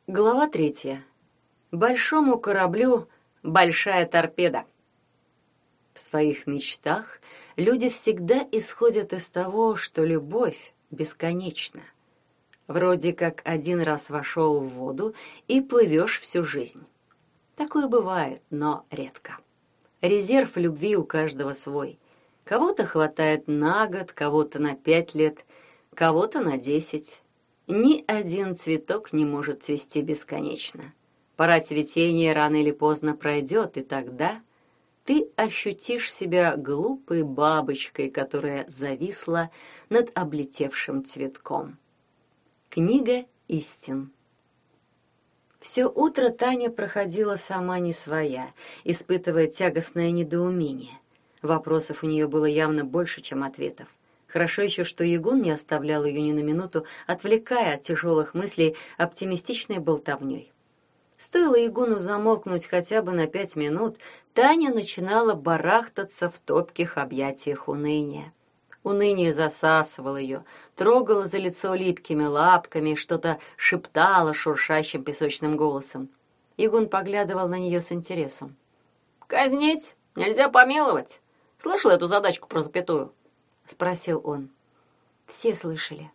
Глава 3. Большому кораблю большая торпеда. В своих мечтах люди всегда исходят из того, что любовь бесконечна. Вроде как один раз вошел в воду и плывешь всю жизнь. Такое бывает, но редко. Резерв любви у каждого свой. Кого-то хватает на год, кого-то на 5 лет, кого-то на 10. Ни один цветок не может цвести бесконечно. Пора цветения рано или поздно пройдет, и тогда ты ощутишь себя глупой бабочкой, которая зависла над облетевшим цветком. Книга истин. Все утро Таня проходила сама не своя, испытывая тягостное недоумение. Вопросов у нее было явно больше, чем ответов. Хорошо еще, что Ягун не оставлял ее ни на минуту, отвлекая от тяжелых мыслей оптимистичной болтовней. Стоило Ягуну замолкнуть хотя бы на 5 минут, Таня начинала барахтаться в топких объятиях уныния. Уныние засасывало ее, трогало за лицо липкими лапками, что-то шептало шуршащим песочным голосом. Ягун поглядывал на нее с интересом. «Казнить нельзя помиловать. Слышал эту задачку про запятую?» — спросил он. Все слышали.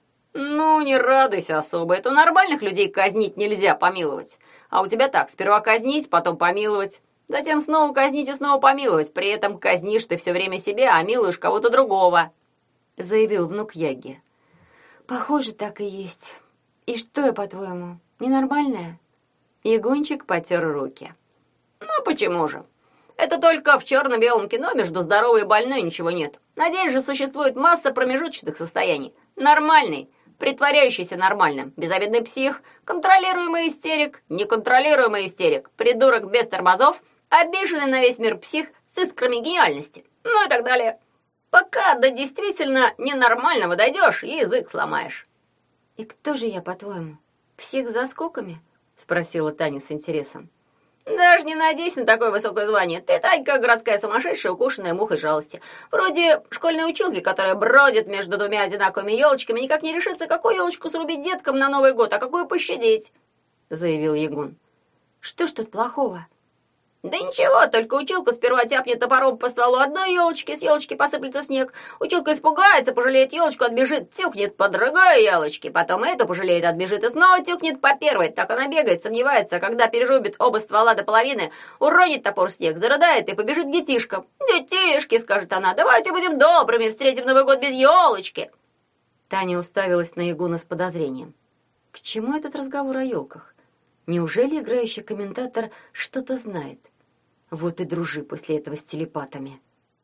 «Ну, не радуйся особо. Это у нормальных людей казнить нельзя помиловать. А у тебя так, сперва казнить, потом помиловать. Затем снова казнить и снова помиловать. При этом казнишь ты все время себя, а милуешь кого-то другого», — заявил внук Яги. «Похоже, так и есть. И что я, по-твоему, ненормальная?» Ягунчик потер руки. «Ну, почему же? Это только в черно-белом кино между здоровой и больной ничего нет. На деле же существует масса промежуточных состояний. Нормальный, притворяющийся нормальным, безобидный псих, контролируемый истерик, неконтролируемый истерик, придурок без тормозов, обиженный на весь мир псих с искрами гениальности, ну и так далее. Пока до действительно ненормального дойдешь, язык сломаешь». «И кто же я, по-твоему? Псих с заскоками?» — спросила Таня с интересом. «Даже не надейся на такое высокое звание. Ты, Танька, городская сумасшедшая, укушенная мухой жалости. Вроде школьной училки, которая бродит между двумя одинаковыми елочками, никак не решится, какую елочку срубить деткам на Новый год, а какую пощадить», — заявил Ягун. «Что ж тут плохого?» «Да ничего, только училка сперва тяпнет топором по стволу одной елочки, с елочки посыплется снег. Училка испугается, пожалеет елочку, отбежит, тюкнет по другой елочке, потом эту пожалеет, отбежит и снова тюкнет по первой. Так она бегает, сомневается, а когда перерубит оба ствола до половины, уронит топор в снег, зарыдает и побежит к детишкам. «Детишки», — скажет она, — «давайте будем добрыми, встретим Новый год без елочки». Таня уставилась на Ягуна с подозрением. К чему этот разговор о елках? Неужели играющий комментатор что-то знает? Вот и дружи после этого с телепатами.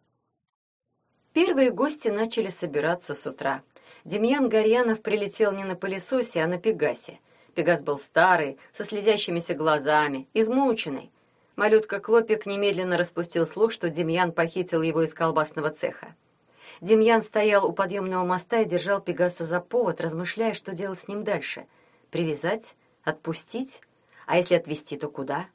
Первые гости начали собираться с утра. Демьян Горьянов прилетел не на пылесосе, а на Пегасе. Пегас был старый, со слезящимися глазами, измученный. Малютка Клопик немедленно распустил слух, что Демьян похитил его из колбасного цеха. Демьян стоял у подъемного моста и держал Пегаса за повод, размышляя, что делать с ним дальше. Привязать? Отпустить? А если отвезти, то куда?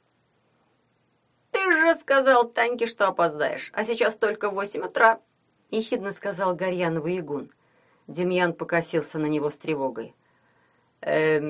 «Ты же сказал Таньке, что опоздаешь, а сейчас только 8 утра», — ехидно сказал Горьянову Ягун. Демьян покосился на него с тревогой. Я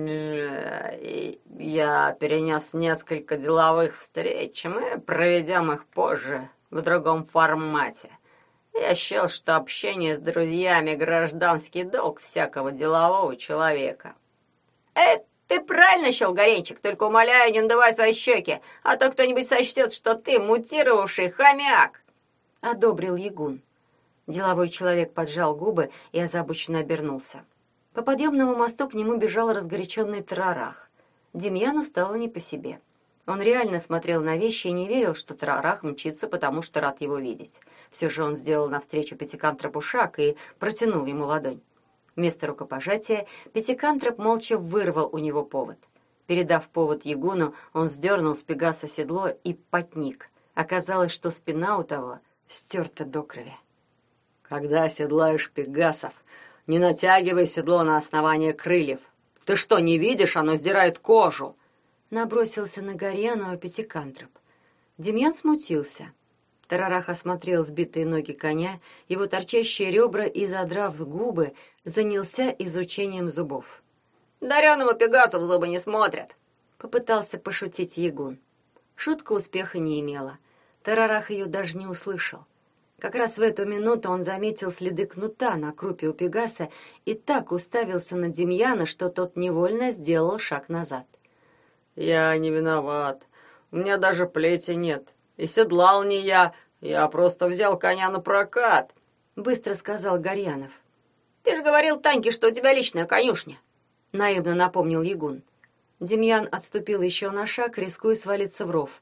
перенес несколько деловых встреч, мы проведем их позже, в другом формате. Я счел, что общение с друзьями — гражданский долг всякого делового человека». «Ты правильно счел, Горенчик, только умоляю, не надувай свои щеки, а то кто-нибудь сочтет, что ты мутировавший хомяк», — одобрил Ягун. Деловой человек поджал губы и озабоченно обернулся. По подъемному мосту к нему бежал разгоряченный Тарарах. Демьяну стало не по себе. Он реально смотрел на вещи и не верил, что Тарарах мчится, потому что рад его видеть. Все же он сделал навстречу Пятикантропу шаг и протянул ему ладонь. Вместо рукопожатия Пятикантроп молча вырвал у него повод. Передав повод Ягуну, он сдернул с Пегаса седло и потник. Оказалось, что спина у того стерта до крови. «Когда седлаешь пегасов, не натягивай седло на основание крыльев. Ты что, не видишь, оно сдирает кожу?» Набросился на Горьянова Пятикантроп. Демьян смутился. Тарарах осмотрел сбитые ноги коня, его торчащие ребра и, задрав губы, занялся изучением зубов. Дареному пегасу в зубы не смотрят. Попытался пошутить Ягун. Шутка успеха не имела. Тарарах ее даже не услышал. Как раз в эту минуту он заметил следы кнута на крупе у пегаса и так уставился на Демьяна, что тот невольно сделал шаг назад. «Я не виноват. У меня даже плети нет. И седлал не я просто взял коня на прокат», — быстро сказал Горьянов. «Ты же говорил Таньке, что у тебя личная конюшня», — наивно напомнил Ягун. Демьян отступил еще на шаг, рискуя свалиться в ров.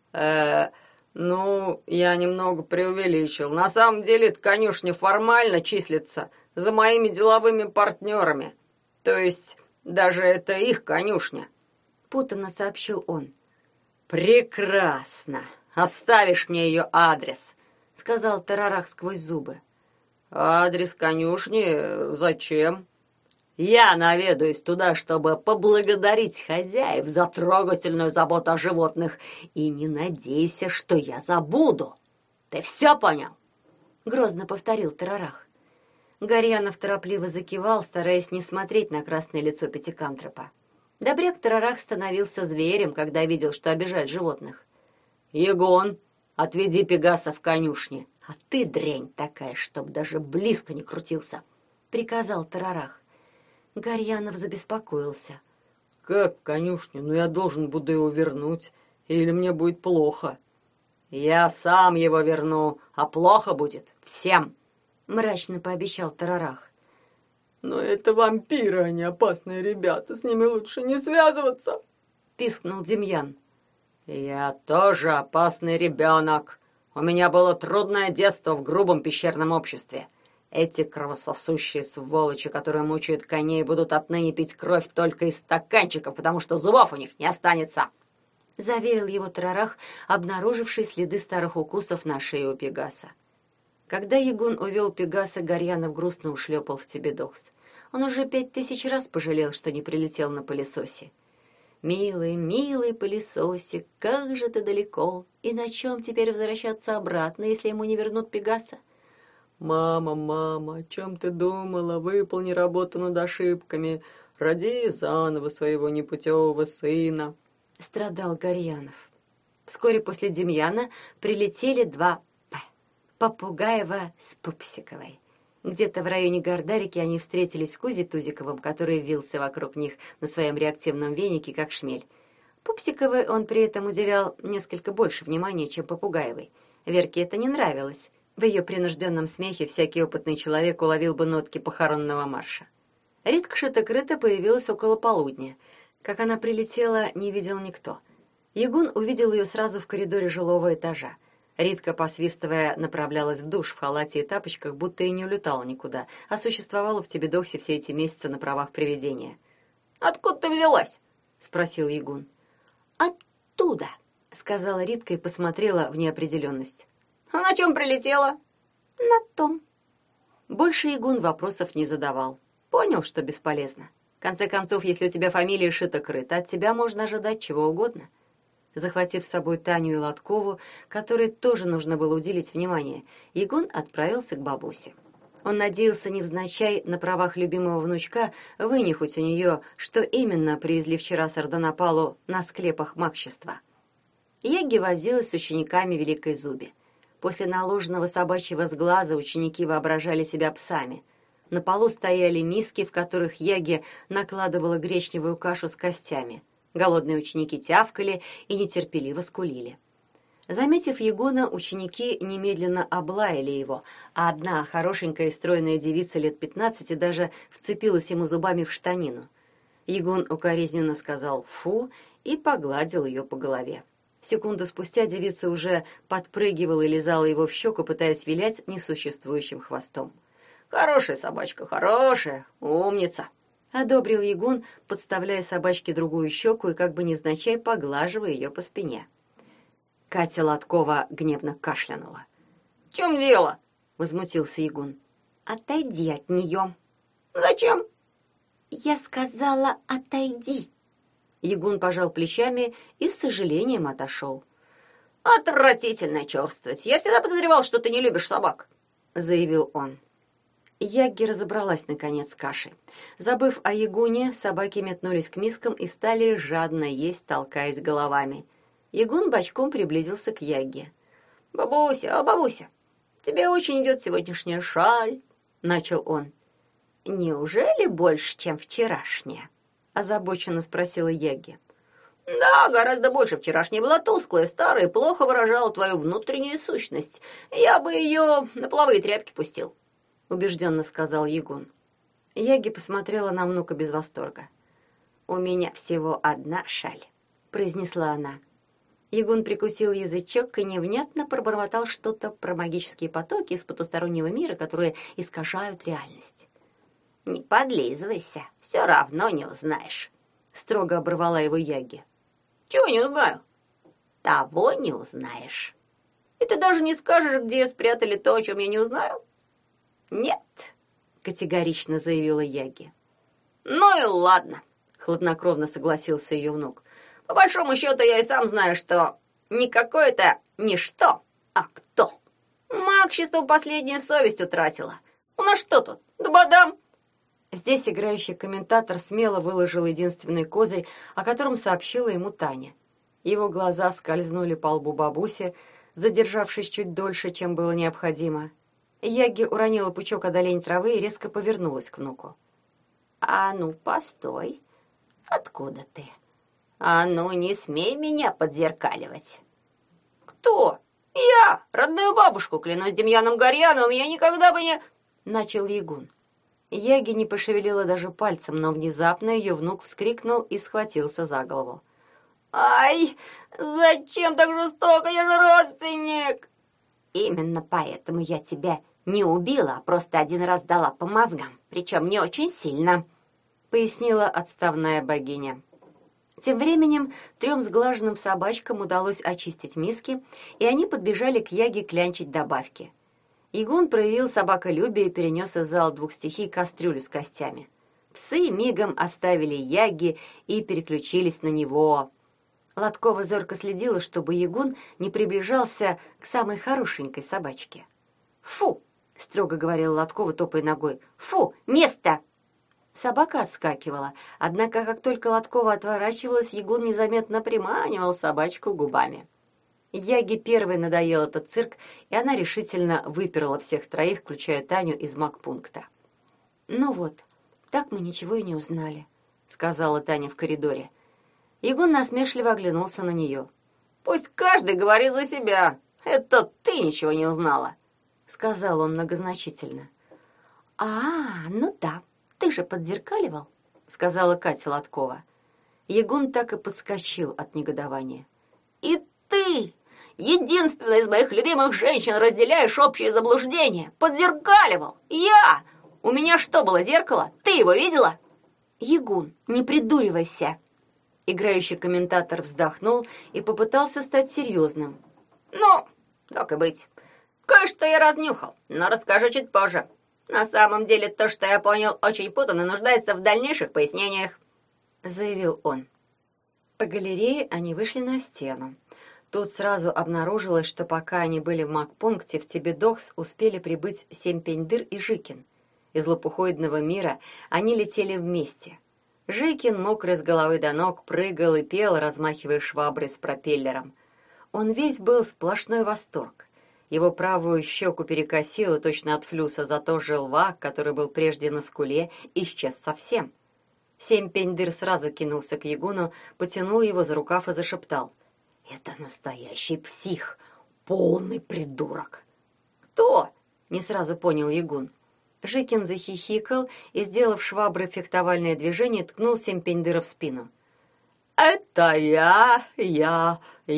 Ну, я немного преувеличил. На самом деле, эта конюшня формально числится за моими деловыми партнерами. То есть, даже это их конюшня», — путанно сообщил он. «Прекрасно. Оставишь мне ее адрес», — сказал Тарарах сквозь зубы. «Адрес конюшни? Зачем?» «Я наведаюсь туда, чтобы поблагодарить хозяев за трогательную заботу о животных, и не надейся, что я забуду. Ты все понял?» — грозно повторил Тарарах. Горьянов торопливо закивал, стараясь не смотреть на красное лицо пятикантропа. Добряк Тарарах становился зверем, когда видел, что обижает животных. «Егон, отведи пегаса в конюшни». «А ты дрянь такая, чтоб даже близко не крутился», — приказал Тарарах. Горьянов забеспокоился. «Как в конюшне? Ну, я должен буду его вернуть, или мне будет плохо». «Я сам его верну, а плохо будет всем», — мрачно пообещал Тарарах. «Но это вампиры, они опасные ребята, с ними лучше не связываться», — пискнул Демьян. «Я тоже опасный ребенок. У меня было трудное детство в грубом пещерном обществе. Эти кровососущие сволочи, которые мучают коней, будут отныне пить кровь только из стаканчиков, потому что зубов у них не останется», — заверил его Тарарах, обнаруживший следы старых укусов на шее у пегаса. Когда Ягун увел пегаса, Горьянов грустно ушлепал в Тебедокс. Он уже 5000 раз пожалел, что не прилетел на пылесосе. «Милый, милый пылесосик, как же ты далеко! И на чем теперь возвращаться обратно, если ему не вернут пегаса?» «Мама, мама, о чем ты думала? Выполни работу над ошибками. Роди заново своего непутевого сына», — страдал Горьянов. Вскоре после Демьяна прилетели 2 Попугаева с Пупсиковой. Где-то в районе Гордарики они встретились с Кузей Тузиковым, который вился вокруг них на своем реактивном венике, как шмель. Пупсиковой он при этом уделял несколько больше внимания, чем Попугаевой. Верке это не нравилось. В ее принужденном смехе всякий опытный человек уловил бы нотки похоронного марша. Ритка Шитокрыта появилась около полудня. Как она прилетела, не видел никто. Ягун увидел ее сразу в коридоре жилого этажа. Ритка, посвистывая, направлялась в душ в халате и тапочках, будто и не улетала никуда, а существовала в Тебедоксе все эти месяцы на правах привидения. «Откуда ты взялась?» — спросил Ягун. «Оттуда», — сказала Ритка и посмотрела в неопределенность. «А на чем прилетела?» «На том». Больше Ягун вопросов не задавал. Понял, что бесполезно. В конце концов, если у тебя фамилия Шитокрыта, от тебя можно ожидать чего угодно. Захватив с собой Таню и Лоткову, которой тоже нужно было уделить внимание, Ягун отправился к бабусе. Он надеялся невзначай на правах любимого внучка вынюхать у нее, что именно привезли вчера с Ардонапалу на склепах магчества. Яги возилась с учениками Великой Зуби. После наложенного собачьего сглаза ученики воображали себя псами. На полу стояли миски, в которых Яги накладывала гречневую кашу с костями. Голодные ученики тявкали и нетерпеливо скулили. Заметив Ягуна, ученики немедленно облаяли его, а одна хорошенькая и стройная девица лет 15 даже вцепилась ему зубами в штанину. Ягун укоризненно сказал «фу» и погладил ее по голове. Секунду спустя девица уже подпрыгивала и лизала его в щеку, пытаясь вилять несуществующим хвостом. «Хорошая собачка, хорошая, умница!» — одобрил Ягун, подставляя собачке другую щеку и как бы невзначай поглаживая ее по спине. Катя Лоткова гневно кашлянула. «В чем дело?» — возмутился Ягун. «Отойди от нее». «Зачем?» «Я сказала, отойди». Ягун пожал плечами и с сожалением отошел. «Отвратительная черствость! Я всегда подозревал, что ты не любишь собак», — заявил он. Ягги разобралась, наконец, с кашей. Забыв о ягуне, собаки метнулись к мискам и стали жадно есть, толкаясь головами. Ягун бочком приблизился к Ягге. Бабуся, тебе очень идет сегодняшняя шаль», — начал он. «Неужели больше, чем вчерашняя?» — озабоченно спросила Ягги. «Да, гораздо больше. Вчерашняя была тусклая, старая и плохо выражала твою внутреннюю сущность. Я бы ее на половые тряпки пустил», — убежденно сказал Ягун. Ягги посмотрела на внука без восторга. «У меня всего одна шаль», — произнесла она. Ягун прикусил язычок и невнятно пробормотал что-то про магические потоки из потустороннего мира, которые искажают реальность. «Не подлизывайся, все равно не узнаешь», — строго оборвала его Ягги. «Чего не узнаю?» «Того не узнаешь». «И ты даже не скажешь, где спрятали то, о чем я не узнаю?» «Нет», — категорично заявила Ягги. «Ну и ладно», — хладнокровно согласился ее внук. «По большому счету, я и сам знаю, что не какое-то ничто, а кто. Магчество последнюю совесть утратило. У нас что тут, да бадам!» Здесь играющий комментатор смело выложил единственный козырь, о котором сообщила ему Таня. Его глаза скользнули по лбу бабуси, задержавшись чуть дольше, чем было необходимо. Ягги уронила пучок одолень травы и резко повернулась к внуку. «А ну, постой! Откуда ты? А ну, не смей меня подзеркаливать!» «Кто? Я! Родную бабушку, клянусь Демьяном Горьяновым, я никогда бы не...» — начал Ягун. Ягги не пошевелила даже пальцем, но внезапно ее внук вскрикнул и схватился за голову. «Ай, зачем так жестоко? Я же родственник!» «Именно поэтому я тебя не убила, а просто один раз дала по мозгам, причем не очень сильно», — пояснила отставная богиня. Тем временем 3 сглаженным собачкам удалось очистить миски, и они подбежали к Ягге клянчить добавки. Ягун проявил собаколюбие и перенес из зала 2 стихий кастрюлю с костями. Псы мигом оставили Ягги и переключились на него. Лоткова зорко следила, чтобы Ягун не приближался к самой хорошенькой собачке. «Фу!» — строго говорила Лоткова, топая ногой. «Фу! Место!» Собака отскакивала, однако как только Лоткова отворачивалась, Ягун незаметно приманивал собачку губами. Ягге первой надоел этот цирк, и она решительно выперла всех 3, включая Таню, из магпункта. «Ну вот, так мы ничего и не узнали», — сказала Таня в коридоре. Ягун насмешливо оглянулся на нее. «Пусть каждый говорит за себя. Это ты ничего не узнала», — сказал он многозначительно. Ну да, ты же подзеркаливал», — сказала Катя Лоткова. Ягун так и подскочил от негодования. «И ты, единственная из моих любимых женщин, разделяешь общее заблуждение. Подзеркаливал. Я! У меня что, было зеркало? Ты его видела?» «Ягун, не придуривайся!» Играющий комментатор вздохнул и попытался стать серьезным. «Ну, так и быть. Кое-что я разнюхал, но расскажу чуть позже. На самом деле, то, что я понял, очень путано и нуждается в дальнейших пояснениях», — заявил он. По галерее они вышли на стену. Тут сразу обнаружилось, что пока они были в магпункте, в Тебедокс успели прибыть Семпендыр и Жикин. Из лопухоидного мира они летели вместе. Жикин, мокрый с головы до ног, прыгал и пел, размахивая шваброй с пропеллером. Он весь был сплошной восторг. Его правую щеку перекосило точно от флюса, зато желвак, который был прежде на скуле, исчез совсем. Семпендыр сразу кинулся к Ягуну, потянул его за рукав и зашептал: «Это настоящий псих, полный придурок». «Кто?» — не сразу понял Ягун. Жикин захихикал и, сделав шваброй фехтовальное движение, ткнул Семпендыра в спину. «Это я,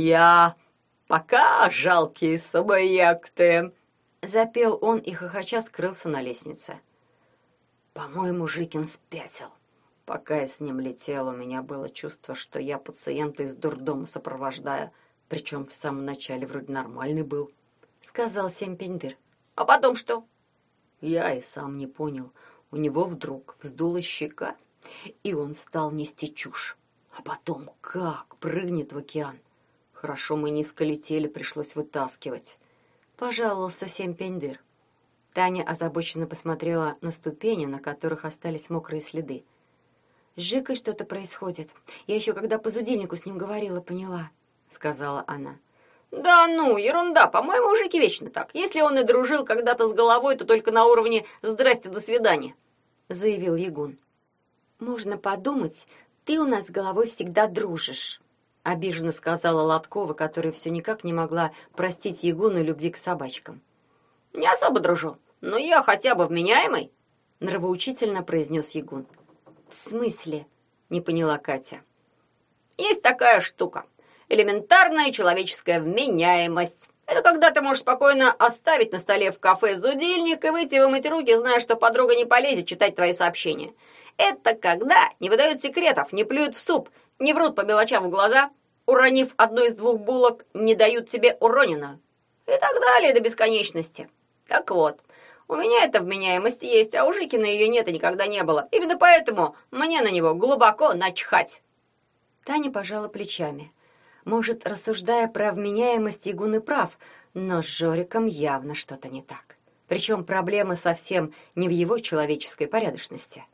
пока жалкие субъекты!» Запел он и хохоча скрылся на лестнице. «По-моему, Жикин спятил. Пока я с ним летел, у меня было чувство, что я пациента из дурдома сопровождаю, причем в самом начале вроде нормальный был», — сказал Семпендыр. «А потом что?» Я и сам не понял. У него вдруг вздулась щека, и он стал нести чушь. А потом как прыгнет в океан. Хорошо мы низко летели, пришлось вытаскивать. Пожаловался Семпендыр. Таня озабоченно посмотрела на ступени, на которых остались мокрые следы. «С Жикой что-то происходит. Я еще когда по зудильнику с ним говорила, поняла», — сказала она. Да ну, ерунда, по-моему, у Жики вечно так. Если он и дружил когда-то с головой, то только на уровне «здрасте, до свидания», — заявил Ягун. «Можно подумать, ты у нас с головой всегда дружишь», — обиженно сказала Лоткова, которая все никак не могла простить Ягуну любви к собачкам. «Не особо дружу, но я хотя бы вменяемый», — нравоучительно произнес Ягун. «В смысле?» — не поняла Катя. «Есть такая штука. Элементарная человеческая вменяемость. Это когда ты можешь спокойно оставить на столе в кафе зудильник и выйти вымыть руки, зная, что подруга не полезет читать твои сообщения. Это когда не выдают секретов, не плюют в суп, не врут по мелочам в глаза, уронив одну из двух булок, не дают тебе уроненную. И так далее до бесконечности. Так вот, у меня эта вменяемость есть, а у Жикина ее нет и никогда не было. Именно поэтому мне на него глубоко начхать». Таня пожала плечами. Может, рассуждая про вменяемость, Ягун и прав, но с Жориком явно что-то не так. Причем проблема совсем не в его человеческой порядочности.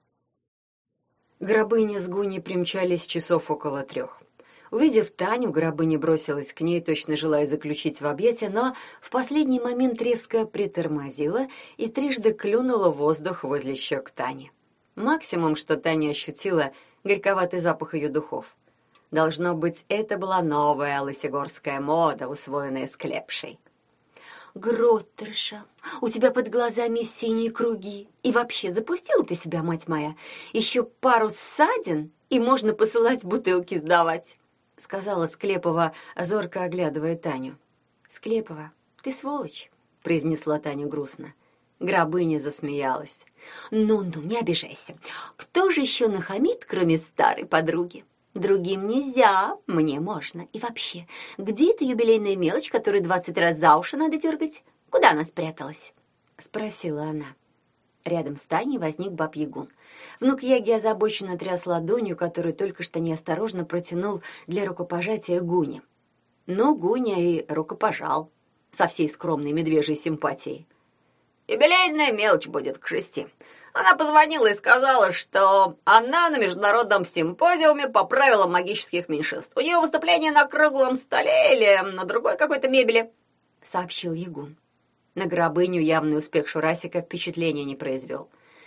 Грабыня с Гуней примчались часов около 3. Увидев Таню, Грабыня бросилась к ней, точно желая заключить в объятия, но в последний момент резко притормозила и трижды клюнула в воздух возле щек Тани. Максимум, что Таня ощутила, горьковатый запах ее духов. Должно быть, это была новая лысегорская мода, усвоенная Склепшей. «Гроттерша, у тебя под глазами синие круги. И вообще, запустила ты себя, мать моя. Еще пару ссадин, и можно посылать бутылки сдавать», — сказала Склепова, зорко оглядывая Таню. «Склепова, ты сволочь», — произнесла Таня грустно. Грабыня засмеялась. «Ну-ну, не обижайся. Кто же еще нахамит, кроме старой подруги? Другим нельзя, мне можно. И вообще, где эта юбилейная мелочь, которую 20 раз за уши надо дергать? Куда она спряталась?» — спросила она. Рядом с Таней возник баб-ягун. Внук Яги озабоченно тряс ладонью, которую только что неосторожно протянул для рукопожатия Гуне. Но Гуня и рукопожал со всей скромной медвежьей симпатией. «Юбилейная мелочь будет к 6. Она позвонила и сказала, что она на международном симпозиуме по правилам магических меньшинств. У нее выступление на круглом столе или на другой какой-то мебели», — сообщил Ягун. На Грабыню явный успех Шурасика впечатления не произвел.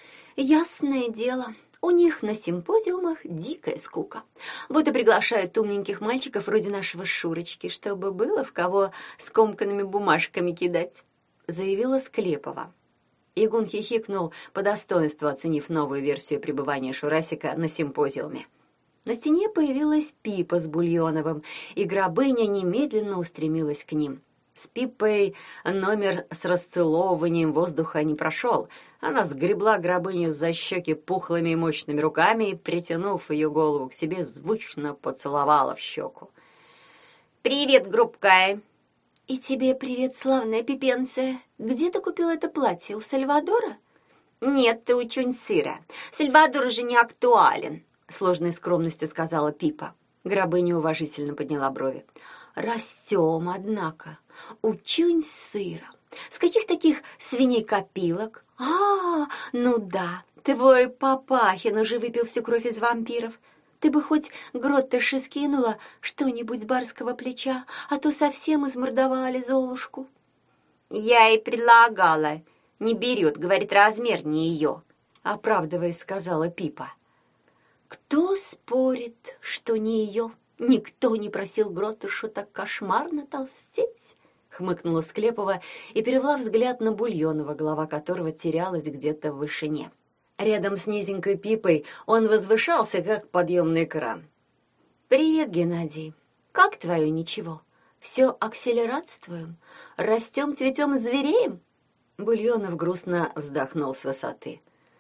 «Ясное дело, у них на симпозиумах дикая скука. Вот и приглашают умненьких мальчиков вроде нашего Шурочки, чтобы было в кого скомканными бумажками кидать», — заявила Склепова. Ягун хихикнул, по достоинству оценив новую версию пребывания Шурасика на симпозиуме. На стене появилась Пипа с Бульоновым, и Грабыня немедленно устремилась к ним. С Пипой номер с расцеловыванием воздуха не прошел. Она сгребла Грабыню за щеки пухлыми и мощными руками и, притянув ее голову к себе, звучно поцеловала в щеку. «Привет, группка!» «И тебе привет, славная пипенция. Где ты купила это платье? У Сальвадора?» «Нет, ты учунь сыра. Сальвадор уже не актуален», — сложной скромностью сказала Пипа. Грабыня уважительно подняла брови. «Растем, однако. Учунь сыра. С каких таких свиней-копилок? Ну да, твой Папахин уже выпил всю кровь из вампиров. Ты бы хоть Гроттерши скинула что-нибудь с барского плеча, а то совсем измордовали Золушку». «Я ей предлагала. Не берет, говорит, размер не ее», — оправдываясь, сказала Пипа. «Кто спорит, что не ее? Никто не просил Гроттершу так кошмарно толстеть», — хмыкнула Склепова и перевела взгляд на Бульонова, голова которого терялась где-то в вышине. Рядом с низенькой Пипой он возвышался, как подъемный кран. «Привет, Геннадий. Как твое ничего? Все акселератствуем? Растем, цветем, звереем?» Бульонов грустно вздохнул с высоты.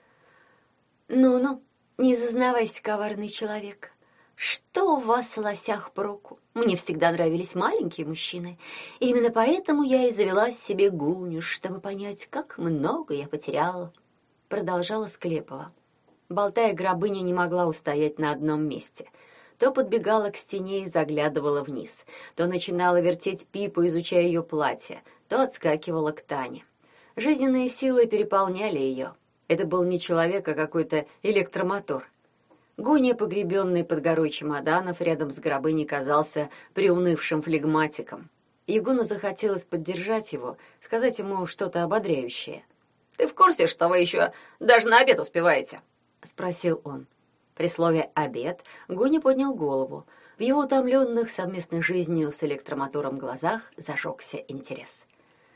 «Ну-ну, не зазнавайся, коварный человек. Что у вас, лосях, проку? Мне всегда нравились маленькие мужчины. И именно поэтому я и завела себе Гуню, чтобы понять, как много я потеряла», — продолжала Склепова. Болтая, Грабыня не могла устоять на одном месте. То подбегала к стене и заглядывала вниз, то начинала вертеть Пипу, изучая ее платье, то отскакивала к Тане. Жизненные силы переполняли ее. Это был не человек, а какой-то электромотор. Гуня, погребенный под горой чемоданов, рядом с гробыней казался приунывшим флегматиком. Ягуну захотелось поддержать его, сказать ему что-то ободряющее. «Ты в курсе, что вы еще даже на обед успеваете?» — спросил он. При слове «обед» Гуня поднял голову. В его утомленных совместной жизнью с электромотором глазах зажегся интерес.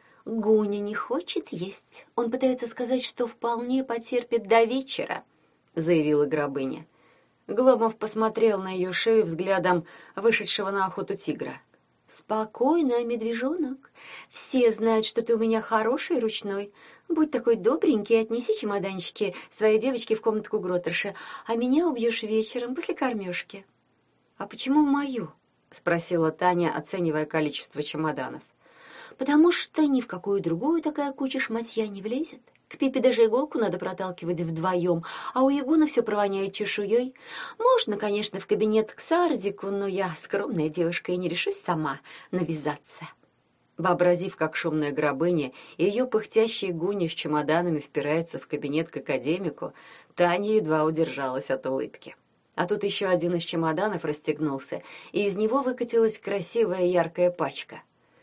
«Гуня не хочет есть. Он пытается сказать, что вполне потерпит до вечера», — заявила гробыня. Гломов посмотрел на ее шею взглядом вышедшего на охоту тигра. «Спокойно, медвежонок. Все знают, что ты у меня хороший ручной. Будь такой добренький и отнеси чемоданчики своей девочке в комнатку Гроттерша, а меня убьешь вечером после кормежки». «А почему мою?» — спросила Таня, оценивая количество чемоданов. «Потому что ни в какую другую такая куча шматья не влезет. К Пипе даже иголку надо проталкивать вдвоем, а у Ягуна все провоняет чешуей. Можно, конечно, в кабинет к Сардику, но я скромная девушка и не решусь сама навязаться». Вообразив, как шумная гробыня и ее пыхтящие Гуни с чемоданами впираются в кабинет к академику, Таня едва удержалась от улыбки. А тут еще один из чемоданов расстегнулся, и из него выкатилась красивая яркая пачка.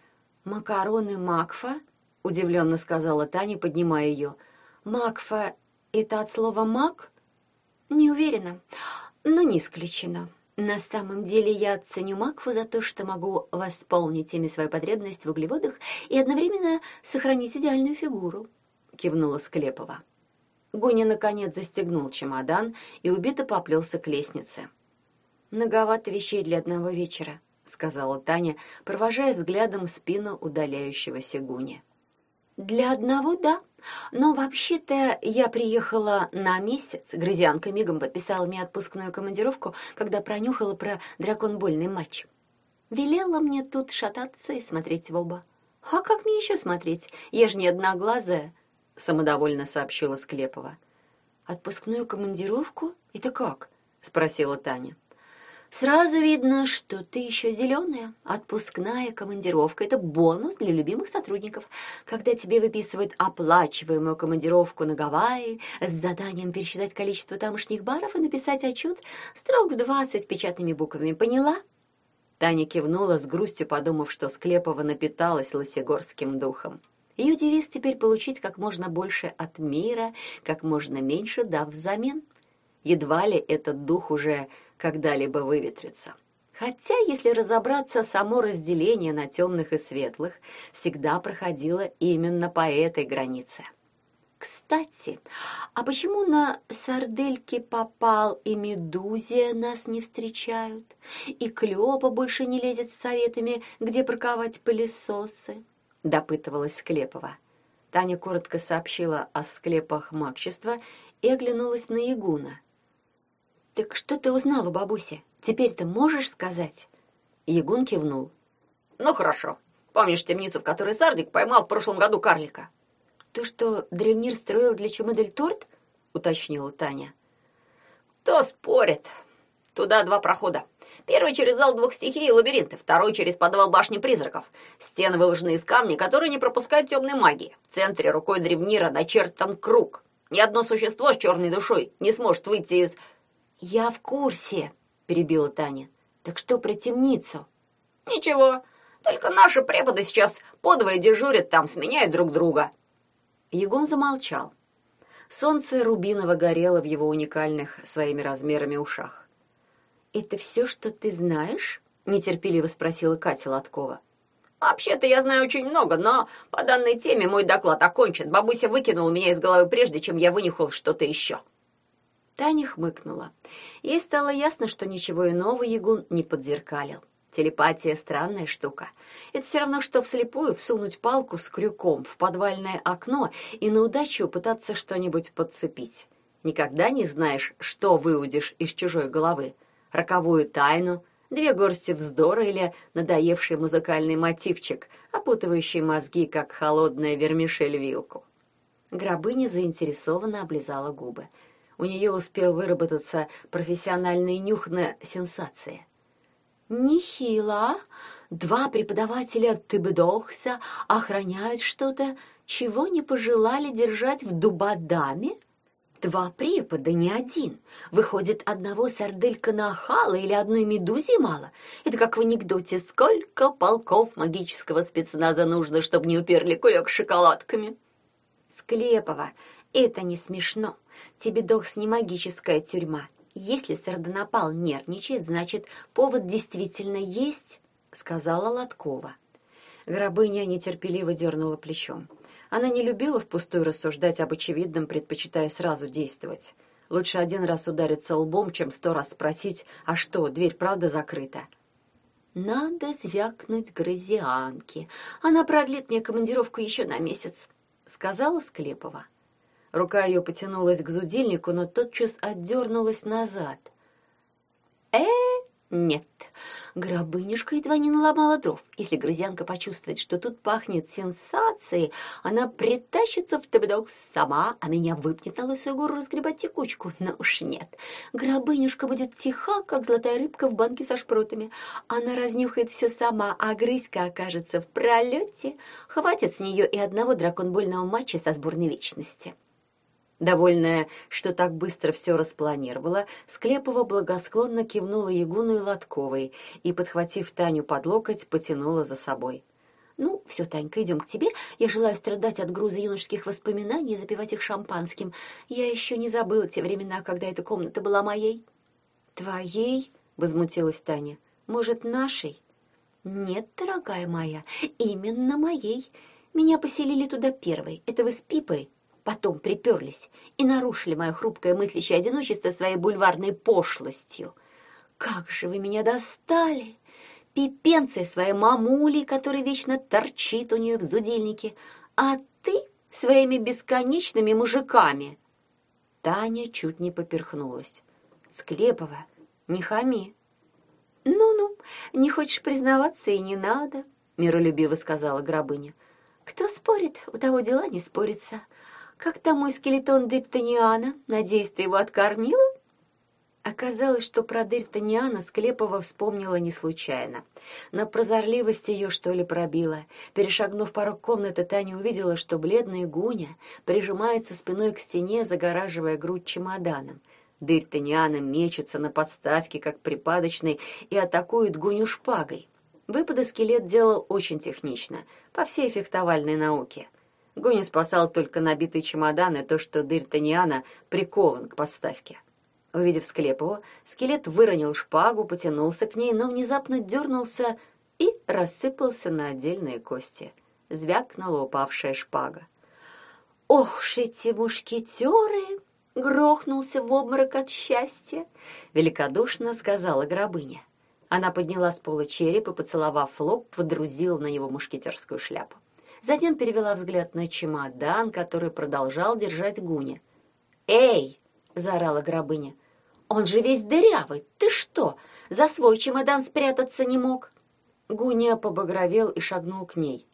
«Макароны Макфа?» — удивленно сказала Таня, поднимая ее. «Макфа — это от слова «мак»?» «Не уверена, но не исключено. На самом деле я ценю Макфу за то, что могу восполнить ими свою потребность в углеводах и одновременно сохранить идеальную фигуру», — кивнула Склепова. Гуня, наконец, застегнул чемодан и убито поплелся к лестнице. «Многовато вещей для одного вечера», — сказала Таня, провожая взглядом спину удаляющегося Гуни. «Для одного, да. Но вообще-то я приехала на месяц. Грызянка мигом подписала мне отпускную командировку, когда пронюхала про драконбольный матч. Велела мне тут шататься и смотреть в оба. А как мне еще смотреть? Я же не одноглазая», — самодовольно сообщила Склепова. «Отпускную командировку? Это как?» — спросила Таня. «Сразу видно, что ты еще зеленая. Отпускная командировка — это бонус для любимых сотрудников. Когда тебе выписывают оплачиваемую командировку на Гавайи с заданием пересчитать количество тамошних баров и написать отчет строк в 20 печатными буквами. Поняла?» Таня кивнула с грустью, подумав, что Склепова напиталась лосегорским духом. Ее девиз теперь получить как можно больше от мира, как можно меньше дав взамен. Едва ли этот дух уже когда-либо выветрится. Хотя, если разобраться, само разделение на темных и светлых всегда проходило именно по этой границе. «Кстати, а почему на Сардельке Попал и Медузе нас не встречают? И Клёпа больше не лезет с советами, где парковать пылесосы?» — допытывалась Склепова. Таня коротко сообщила о склепах магчества и оглянулась на Ягуна. «Так что ты узнал у бабуси? Теперь ты можешь сказать?» Ягун кивнул. «Ну хорошо. Помнишь темницу, в которой Сардик поймал в прошлом году карлика?» «То, что Древнир строил для Чумадель-Торт?» — уточнила Таня. «Кто спорит? Туда 2 прохода. Первый через зал 2 стихий и лабиринты, второй через подвал башни призраков. Стены выложены из камня, которые не пропускают темной магии. В центре рукой Древнира начертан круг. Ни одно существо с черной душой не сможет выйти из...» «Я в курсе», — перебила Таня. «Так что про темницу?» «Ничего, только наши преподы сейчас подвое дежурят там, сменяют друг друга». Ягун замолчал. Солнце рубиново горело в его уникальных своими размерами ушах. «Это все, что ты знаешь?» — нетерпеливо спросила Катя Лоткова. «Вообще-то я знаю очень много, но по данной теме мой доклад окончен. Бабуся выкинула меня из головы прежде, чем я вынюхал что-то еще». Таня хмыкнула. Ей стало ясно, что ничего иного Ягун не подзеркалил. Телепатия — странная штука. Это все равно, что вслепую всунуть палку с крюком в подвальное окно и на удачу пытаться что-нибудь подцепить. Никогда не знаешь, что выудишь из чужой головы. Роковую тайну, 2 горсти вздора или надоевший музыкальный мотивчик, опутывающий мозги, как холодная вермишель вилку. Гробыня заинтересованно облизала губы. У нее успел выработаться профессиональный нюх на сенсации. Нехило. 2 преподавателя Тыбдохса охраняют что-то, чего не пожелали держать в Дубадаме? 2 препода, не один. Выходит, одного сарделька-нахала или одной медузе мало? Это как в анекдоте: сколько полков магического спецназа нужно, чтобы не уперли кулек с шоколадками? Склепова, это не смешно. Тибидохс не магическая тюрьма. Если Сардонапал нервничает, значит, повод действительно есть, сказала Лоткова. Грабыня нетерпеливо дернула плечом. Она не любила впустую рассуждать об очевидном, предпочитая сразу действовать. Лучше 1 раз удариться лбом, чем 100 раз спросить: а что, дверь правда закрыта? Надо звякнуть Грозианке. Она продлит мне командировку еще на месяц, сказала Склепова. Рука ее потянулась к зудильнику, но тотчас отдернулась назад. Нет. Грабынюшка едва не наломала дров. Если Грозианка почувствует, что тут пахнет сенсацией, она притащится в Тыбдохс сама, а меня выпнет на Лысую гору разгребать текучку. Но уж нет. Грабынюшка будет тиха, как золотая рыбка в банке со шпротами. Она разнюхает все сама, а Грызька окажется в пролете. Хватит с нее и одного драконбольного матча со сборной вечности. Довольная, что так быстро все распланировала, Склепова благосклонно кивнула Ягуну и Лотковой и, подхватив Таню под локоть, потянула за собой. «Ну, все, Танька, идем к тебе. Я желаю страдать от груза юношеских воспоминаний и запивать их шампанским. Я еще не забыла те времена, когда эта комната была моей». «Твоей?» — возмутилась Таня. «Может, нашей?» «Нет, дорогая моя, именно моей. Меня поселили туда первой. Это вы с Пипой потом приперлись и нарушили мое хрупкое мыслящее одиночество своей бульварной пошлостью. Как же вы меня достали! Пипенция своей мамулей, которая вечно торчит у нее в зудильнике, а ты своими бесконечными мужиками!» Таня чуть не поперхнулась. «Склепова, не хами!» «Ну-ну, не хочешь признаваться и не надо», — миролюбиво сказала Грабыня. «Кто спорит, у того дела не спорится. Как там мой скелетон Дыртаниана? Надеюсь, ты его откормила?» Оказалось, что про Дыртаниана Склепова вспомнила не случайно. На прозорливость ее, что ли, пробила. Перешагнув порог комнаты, Таня увидела, что бледная Гуня прижимается спиной к стене, загораживая грудь чемоданом. Дыртаниана мечется на подставке, как припадочный, и атакует Гуню шпагой. Выпады скелет делал очень технично, по всей фехтовальной науке. Гуню спасал только набитый чемодан и то, что Дыртаниана прикован к подставке. Увидев Склепову, скелет выронил шпагу, потянулся к ней, но внезапно дернулся и рассыпался на отдельные кости. Звякнула упавшая шпага. «Ох ж эти мушкетеры!» — грохнулся в обморок от счастья, — великодушно сказала Грабыня. Она подняла с пола череп и, поцеловав лоб, водрузила на него мушкетерскую шляпу. Затем перевела взгляд на чемодан, который продолжал держать Гуня. «Эй!» — заорала Грабыня. «Он же весь дырявый! Ты что, за свой чемодан спрятаться не мог?» Гуня побагровел и шагнул к ней.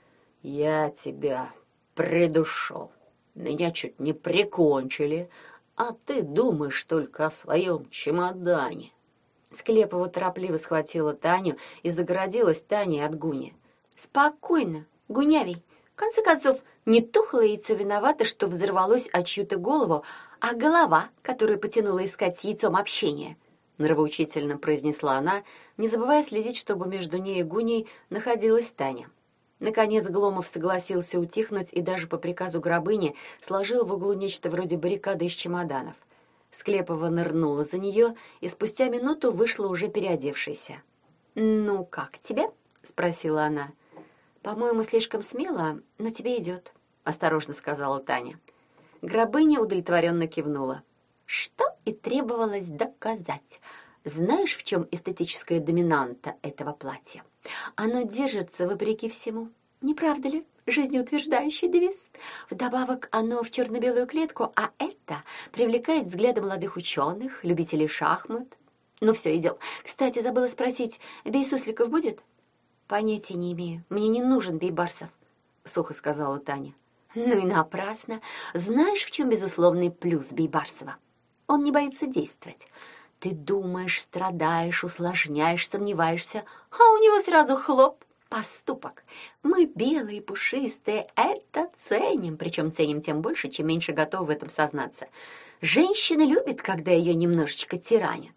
«Я тебя придушу. Меня чуть не прикончили, а ты думаешь только о своем чемодане». Склепова торопливо схватила Таню и загородилась Таней от Гуни. «Спокойно, Гунявей. В конце концов, не тухлое яйцо виновато, что взорвалось о чью-то голову, а голова, которую потянула искать с яйцом общения», — нравоучительно произнесла она, не забывая следить, чтобы между ней и Гуней находилась Таня. Наконец Гломов согласился утихнуть и даже по приказу Грабыни сложил в углу нечто вроде баррикады из чемоданов. Склепова нырнула за нее и спустя минуту вышла уже переодевшейся. «Ну, как тебе?» — спросила она. «По-моему, слишком смело, но тебе идет», — осторожно сказала Таня. Грабыня удовлетворенно кивнула. «Что и требовалось доказать. Знаешь, в чем эстетическая доминанта этого платья? Оно держится вопреки всему. Не правда ли? Жизнеутверждающий девиз. Вдобавок оно в черно-белую клетку, а это привлекает взгляды молодых ученых, любителей шахмат. Ну все, идем. Кстати, забыла спросить, бей сусликов будет?» «Понятия не имею. Мне не нужен бейбарсов», — сухо сказала Таня. «Ну и напрасно. Знаешь, в чем безусловный плюс Бейбарсова? Он не боится действовать. Ты думаешь, страдаешь, усложняешь, сомневаешься, а у него сразу хлоп, поступок. Мы белые, пушистые, это ценим, причем ценим тем больше, чем меньше готовы в этом сознаться. Женщина любит, когда ее немножечко тиранят.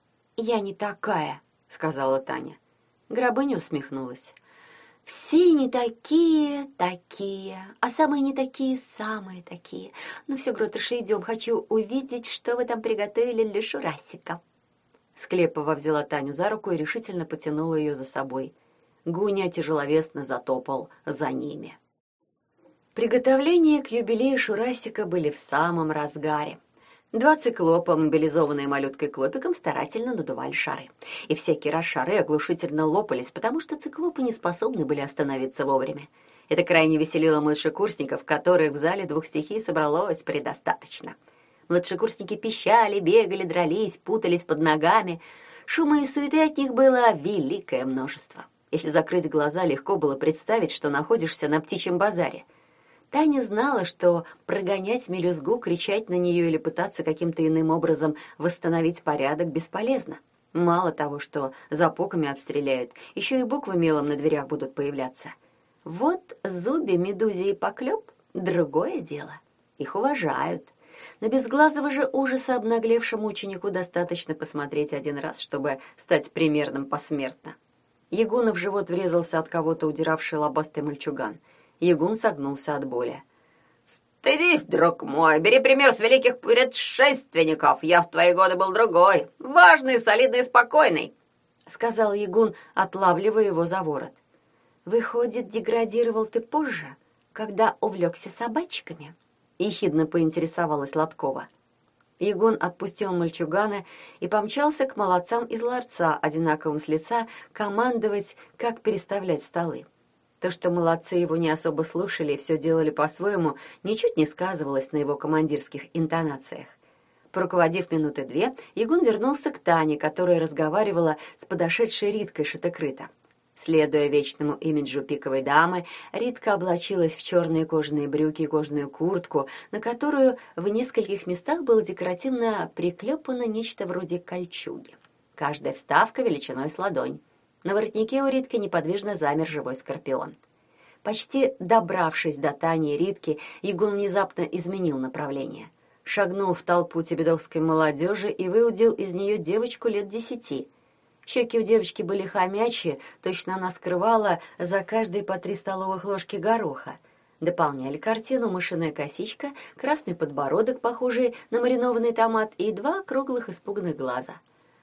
«Я не такая», — сказала Таня. Грабыня усмехнулась. «Все не такие, такие, а самые не такие, самые такие. Ну все, Гротыша, идем, хочу увидеть, что вы там приготовили для Шурасика». Склепова взяла Таню за руку и решительно потянула ее за собой. Гуня тяжеловесно затопал за ними. Приготовления к юбилею Шурасика были в самом разгаре. 2 циклопа, мобилизованные малюткой Клопиком, старательно надували шары. И всякий раз шары оглушительно лопались, потому что циклопы не способны были остановиться вовремя. Это крайне веселило младшекурсников, которых в зале 2 стихий собралось предостаточно. Младшекурсники пищали, бегали, дрались, путались под ногами. Шума и суеты от них было великое множество. Если закрыть глаза, легко было представить, что находишься на птичьем базаре. Таня знала, что прогонять мелюзгу, кричать на нее или пытаться каким-то иным образом восстановить порядок бесполезно. Мало того, что запоками обстреляют, еще и буквы мелом на дверях будут появляться. Вот Зуби, Медузе и Поклёп — другое дело. Их уважают. На безглазого же ужаса обнаглевшему ученику достаточно посмотреть 1 раз, чтобы стать примерным посмертно. Ягуну в живот врезался от кого-то удиравший лобастый мальчуган. Ягун согнулся от боли. «Стыдись, друг мой, бери пример с великих предшественников. Я в твои годы был другой, важный, солидный и спокойный», — сказал Ягун, отлавливая его за ворот. «Выходит, деградировал ты позже, когда увлекся собачками?» — ехидно поинтересовалась Лоткова. Ягун отпустил мальчугана и помчался к молодцам из ларца, одинаковым с лица, командовать, как переставлять столы. То, что молодцы его не особо слушали и все делали по-своему, ничуть не сказывалось на его командирских интонациях. Поруководив 2 минуты, Ягун вернулся к Тане, которая разговаривала с подошедшей Риткой Шатокрыта. Следуя вечному имиджу пиковой дамы, Ритка облачилась в черные кожаные брюки и кожаную куртку, на которую в нескольких местах было декоративно приклепано нечто вроде кольчуги. Каждая вставка величиной с ладонь. На воротнике у Ритки неподвижно замер живой скорпион. Почти добравшись до Тани и Ритки, Ягун внезапно изменил направление. Шагнул в толпу тебедовской молодежи и выудил из нее девочку лет 10. Щеки у девочки были хомячьи, точно она скрывала за каждой по 3 столовых ложки гороха. Дополняли картину мышиная косичка, красный подбородок, похожий на маринованный томат, и 2 круглых испуганных глаза.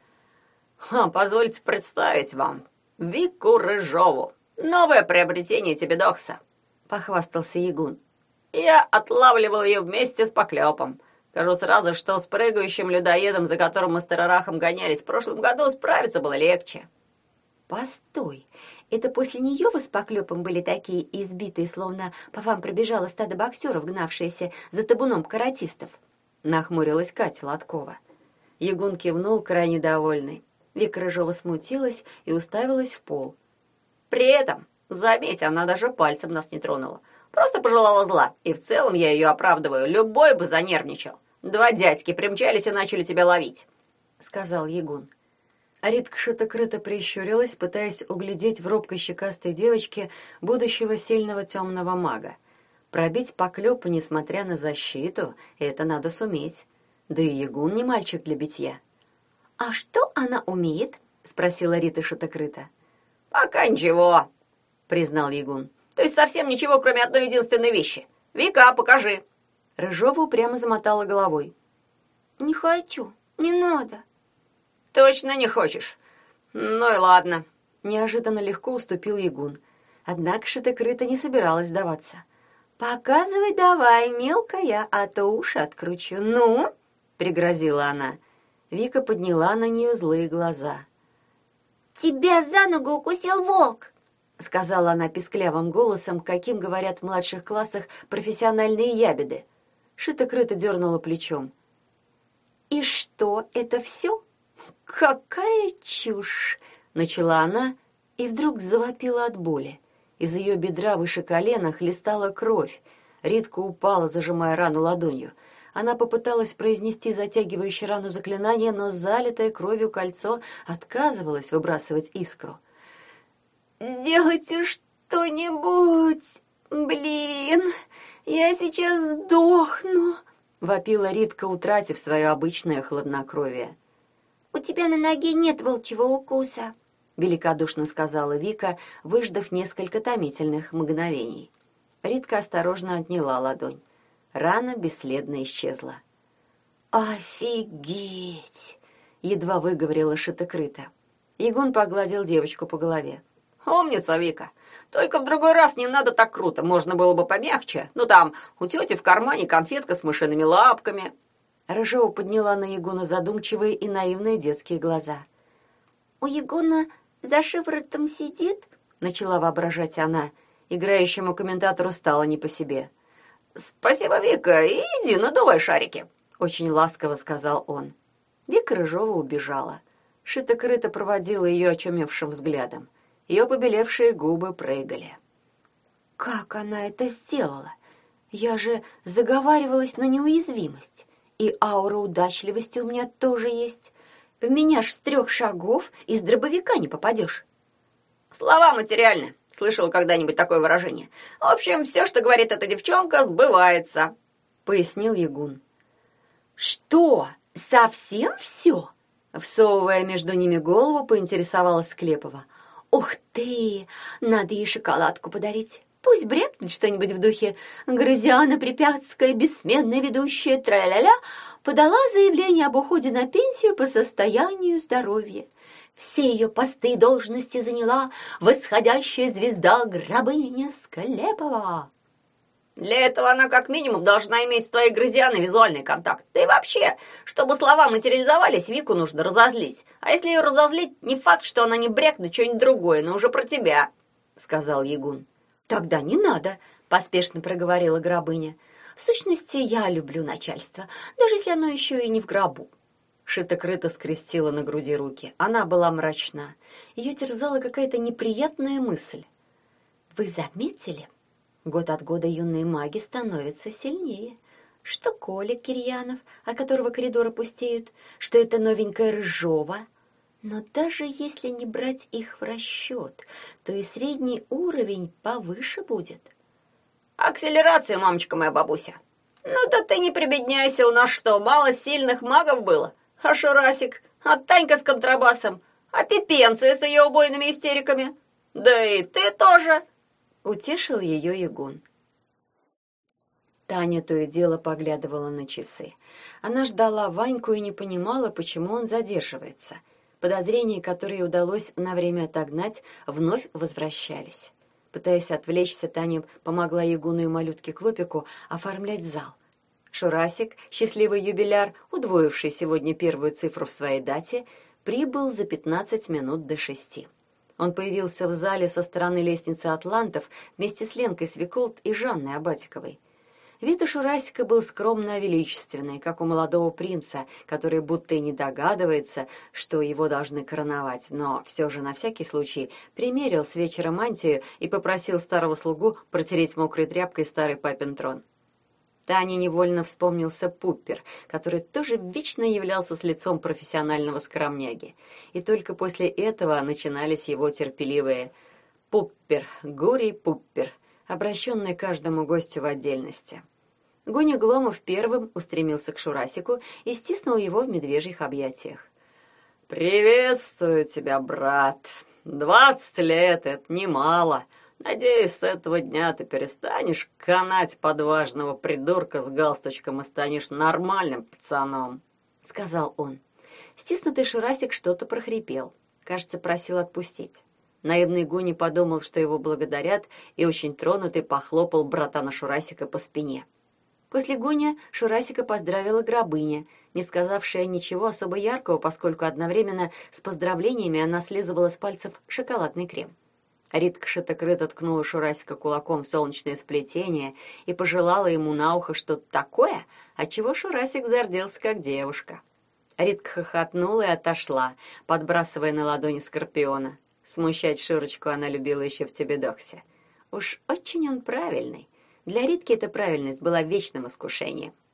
«Позвольте представить вам Вику Рыжову, новое приобретение Тебедокса», — похвастался Ягун. «Я отлавливал ее вместе с Поклёпом. Скажу сразу, что с прыгающим людоедом, за которым мы с Тарарахом гонялись в прошлом году, справиться было легче». «Постой, это после нее вы с Поклёпом были такие избитые, словно по вам пробежало стадо боксеров, гнавшееся за табуном каратистов?» — нахмурилась Катя Лоткова. Ягун кивнул, крайне довольный. Вика Рыжова смутилась и уставилась в пол. «При этом, заметь, она даже пальцем нас не тронула. Просто пожелала зла, и в целом я ее оправдываю. Любой бы занервничал. 2 дядьки примчались и начали тебя ловить», — сказал Ягун. А Ритка Шатокрыта прищурилась, пытаясь углядеть в робкой щекастой девочке будущего сильного темного мага. Пробить Поклёпа, несмотря на защиту, это надо суметь. Да и Ягун не мальчик для битья. «А что она умеет?» — спросила Рита Шатокрыта. «Пока ничего», — признал Ягун. «То есть совсем ничего, кроме одной единственной вещи. Вика, покажи». Рыжова упрямо замотала головой. «Не хочу, не надо». «Точно не хочешь? Ну и ладно». Неожиданно легко уступил Ягун. Однако Шатокрыта не собиралась сдаваться. «Показывай давай, мелкая, а то уши откручу. Ну?» — пригрозила она. Вика подняла на нее злые глаза. «Тебя за ногу укусил волк!» — сказала она писклявым голосом, каким говорят в младших классах профессиональные ябеды. Шитокрыта дернула плечом. «И что, это все? Какая чушь!» — начала она и вдруг завопила от боли. Из ее бедра выше колена хлестала кровь. Ритка упала, зажимая рану ладонью. Она попыталась произнести затягивающее рану заклинание, но залитое кровью кольцо отказывалось выбрасывать искру. «Делайте что-нибудь! Блин, я сейчас сдохну!» — вопила Ритка, утратив свое обычное хладнокровие. «У тебя на ноге нет волчьего укуса», — великодушно сказала Вика, выждав несколько томительных мгновений. Ритка осторожно отняла ладонь. Рана бесследно исчезла. «Офигеть!» — едва выговорила Шитокрыта. Ягун погладил девочку по голове. «Умница, Вика. Только в другой раз не надо так круто. Можно было бы помягче. Ну там, у тети в кармане конфетка с мышиными лапками». Рыжова подняла на Ягуна задумчивые и наивные детские глаза. «У Ягуна за шиворотом сидит?» — начала воображать она. Играющему комментатору стало не по себе. «Спасибо, Вика. Иди, надувай шарики», — очень ласково сказал он. Вика Рыжова убежала. Шитокрыта проводила ее очумевшим взглядом. Ее побелевшие губы прыгали. «Как она это сделала? Я же заговаривалась на неуязвимость. И аура удачливости у меня тоже есть. В меня ж с 3 шагов из дробовика не попадешь». «Слова материальны. Слышал когда-нибудь такое выражение? В общем, все, что говорит эта девчонка, сбывается», — пояснил Ягун. «Что, совсем все?» Всовывая между ними голову, поинтересовалась Склепова. «Ух ты! Надо ей шоколадку подарить. Пусть брякнет что-нибудь в духе «Грозиана Припятская, бессменная ведущая, тра-ля-ля, подала заявление об уходе на пенсию по состоянию здоровья. Все ее посты и должности заняла восходящая звезда Грабыня Склепова». Для этого она как минимум должна иметь с твоей Грозианой визуальный контакт. Да и вообще, чтобы слова материализовались, Вику нужно разозлить. А если ее разозлить, не факт, что она не брякнет что-нибудь другое, но уже про тебя», — сказал Ягун. «Тогда не надо», — поспешно проговорила Грабыня. «В сущности, я люблю начальство, даже если оно еще и не в гробу». Шитокрыта скрестила на груди руки. Она была мрачна. Ее терзала какая-то неприятная мысль. «Вы заметили? Год от года юные маги становятся сильнее. Что Коля Кирьянов, от которого коридоры пустеют, что это новенькая Рыжова. Но даже если не брать их в расчет, то и средний уровень повыше будет». «Акселерация, мамочка моя бабуся. Ну да ты не прибедняйся, у нас что, мало сильных магов было? А Шурасик, а Танька с контрабасом, а Пипенция с ее убойными истериками? Да и ты тоже!» Утешил ее Ягун. Таня то и дело поглядывала на часы. Она ждала Ваньку и не понимала, почему он задерживается. Подозрения, которые удалось на время отогнать, вновь возвращались. Пытаясь отвлечься, Таня помогла Ягуну и малютке Клопику оформлять зал. Шурасик, счастливый юбиляр, удвоивший сегодня первую цифру в своей дате, прибыл за 15 минут до 6. Он появился в зале со стороны лестницы атлантов вместе с Ленкой Свеколд и Жанной Абатиковой. Вид у Шурасика был скромно величественный, как у молодого принца, который будто и не догадывается, что его должны короновать, но все же на всякий случай примерил с вечера мантию и попросил старого слугу протереть мокрой тряпкой старый папин трон. Тане невольно вспомнился Пуппер, который тоже вечно являлся с лицом профессионального скромняги. И только после этого начинались его терпеливые «Пуппер, Гурий Пуппер», обращенные каждому гостю в отдельности. Гуня Гломов первым устремился к Шурасику и стиснул его в медвежьих объятиях. «Приветствую тебя, брат. 20 лет — это немало. Надеюсь, с этого дня ты перестанешь канать под важного придурка с галстучком и станешь нормальным пацаном», — сказал он. Стиснутый Шурасик что-то прохрипел. Кажется, просил отпустить. Наивный Гуни подумал, что его благодарят, и очень тронутый похлопал братана Шурасика по спине. После Гуня Шурасика поздравила Грабыня, не сказавшая ничего особо яркого, поскольку одновременно с поздравлениями она слизывала с пальцев шоколадный крем. Ритка Шитокрыта ткнула Шурасика кулаком в солнечное сплетение и пожелала ему на ухо что-то такое, отчего Шурасик зарделся, как девушка. Ритка хохотнула и отошла, подбрасывая на ладони скорпиона. Смущать Шурочку она любила еще в Тебедоксе. Уж очень он правильный. Для Ритки эта правильность была вечным искушением.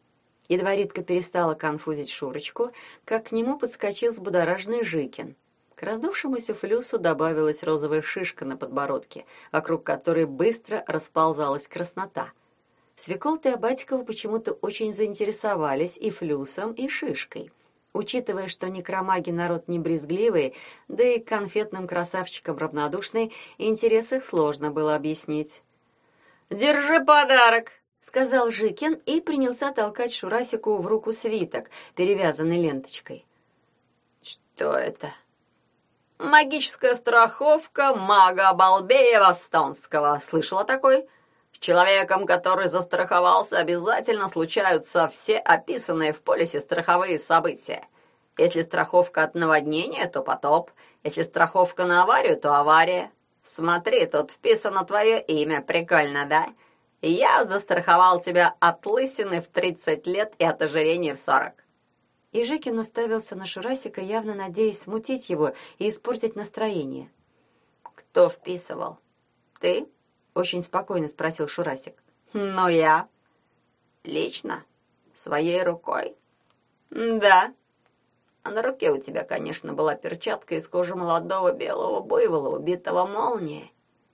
Едва Ритка перестала конфузить Шурочку, как к нему подскочил взбудораженный Жикин. К раздувшемуся флюсу добавилась розовая шишка на подбородке, вокруг которой быстро расползалась краснота. Свеколт и Абатикова почему-то очень заинтересовались и флюсом, и шишкой. Учитывая, что некромаги народ не брезгливый, да и конфетным красавчикам равнодушный, интерес их сложно было объяснить. «Держи подарок!» — сказал Жикин и принялся толкать Шурасику в руку свиток, перевязанный ленточкой. «Что это?» «Магическая страховка мага Балбея Востонского. Слышала такой? С человеком, который застраховался, обязательно случаются все описанные в полисе страховые события. Если страховка от наводнения, то потоп. Если страховка на аварию, то авария. Смотри, тут вписано твое имя. Прикольно, да? Я застраховал тебя от лысины в 30 лет и от ожирения в 40. И Жикин уставился на Шурасика, явно надеясь смутить его и испортить настроение. «Кто вписывал? Ты?» — очень спокойно спросил Шурасик. «Ну, я. Лично? Своей рукой?» «Да. А на руке у тебя, конечно, была перчатка из кожи молодого белого буйвола, убитого молнией».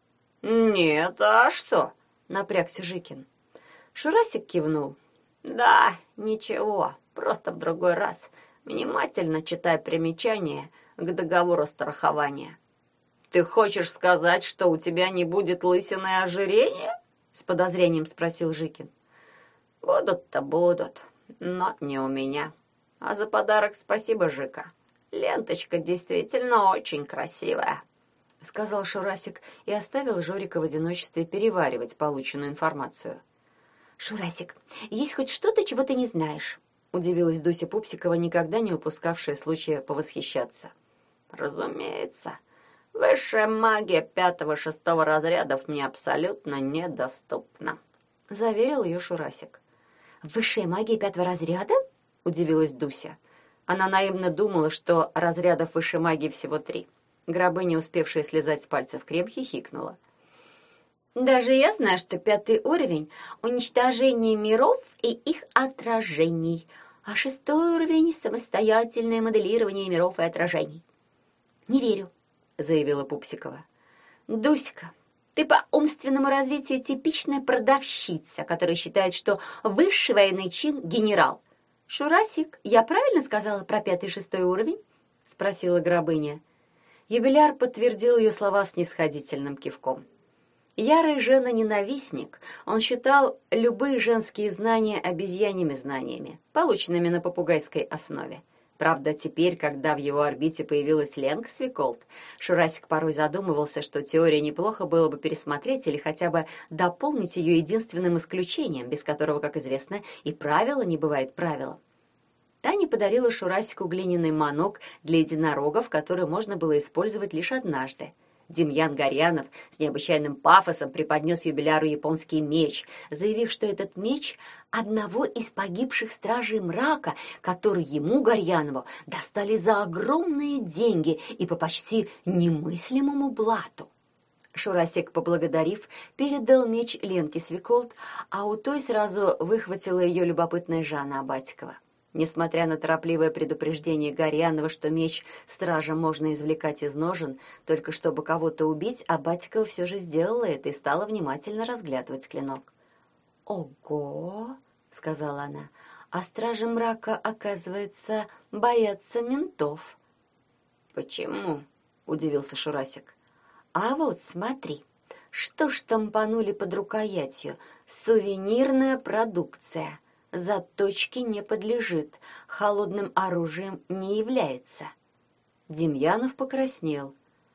«Нет, а что?» — напрягся Жикин. Шурасик кивнул. «Да, ничего. Просто в другой раз внимательно читай примечания к договору страхования». «Ты хочешь сказать, что у тебя не будет лысины и ожирения?» — с подозрением спросил Жикин. «Будут-то будут, но не у меня. А за подарок спасибо, Жика. Ленточка действительно очень красивая», — сказал Шурасик и оставил Жорика в одиночестве переваривать полученную информацию. «Шурасик, есть хоть что-то, чего ты не знаешь?» — удивилась Дуся Пупсикова, никогда не упускавшая случая повосхищаться. «Разумеется. Высшая магия 5-6 разрядов мне абсолютно недоступна», — заверил ее Шурасик. «Высшая магия 5 разряда?» — удивилась Дуся. Она наивно думала, что разрядов высшей магии всего 3. Грабыня, успевшая слезать с пальцев крем, хихикнула. «Даже я знаю, что 5 уровень — уничтожение миров и их отражений, а 6 уровень — самостоятельное моделирование миров и отражений». «Не верю», — заявила Пупсикова. «Дуська, ты по умственному развитию типичная продавщица, которая считает, что высший военный чин — генерал. Шурасик, я правильно сказала про 5 и 6 уровень?» — спросила Грабыня. Юбиляр подтвердил ее слова снисходительным кивком. Ярый жена-ненавистник, он считал любые женские знания обезьяньими знаниями, полученными на попугайской основе. Правда, теперь, когда в его орбите появилась Ленка Свеколт, Шурасик порой задумывался, что теорию неплохо было бы пересмотреть или хотя бы дополнить ее единственным исключением, без которого, как известно, и правила не бывает правилом. Таня подарила Шурасику глиняный манок для единорогов, который можно было использовать лишь однажды. Демьян Горянов с необычайным пафосом преподнес юбиляру японский меч, заявив, что этот меч — одного из погибших стражей мрака, который ему, Горянову, достали за огромные деньги и по почти немыслимому блату. Шурасик, поблагодарив, передал меч Ленке Свеколт, а у той сразу выхватила ее любопытная Жанна Абатикова. Несмотря на торопливое предупреждение Горянова, что меч стража можно извлекать из ножен, только чтобы кого-то убить, Абатикова все же сделала это и стала внимательно разглядывать клинок. «Ого!» — сказала она. «А стражи мрака, оказывается, боятся ментов». «Почему?» — удивился Шурасик. «А вот смотри, что штампанули под рукоятью? Сувенирная продукция. Заточки не подлежит, холодным оружием не является». Демьянов покраснел.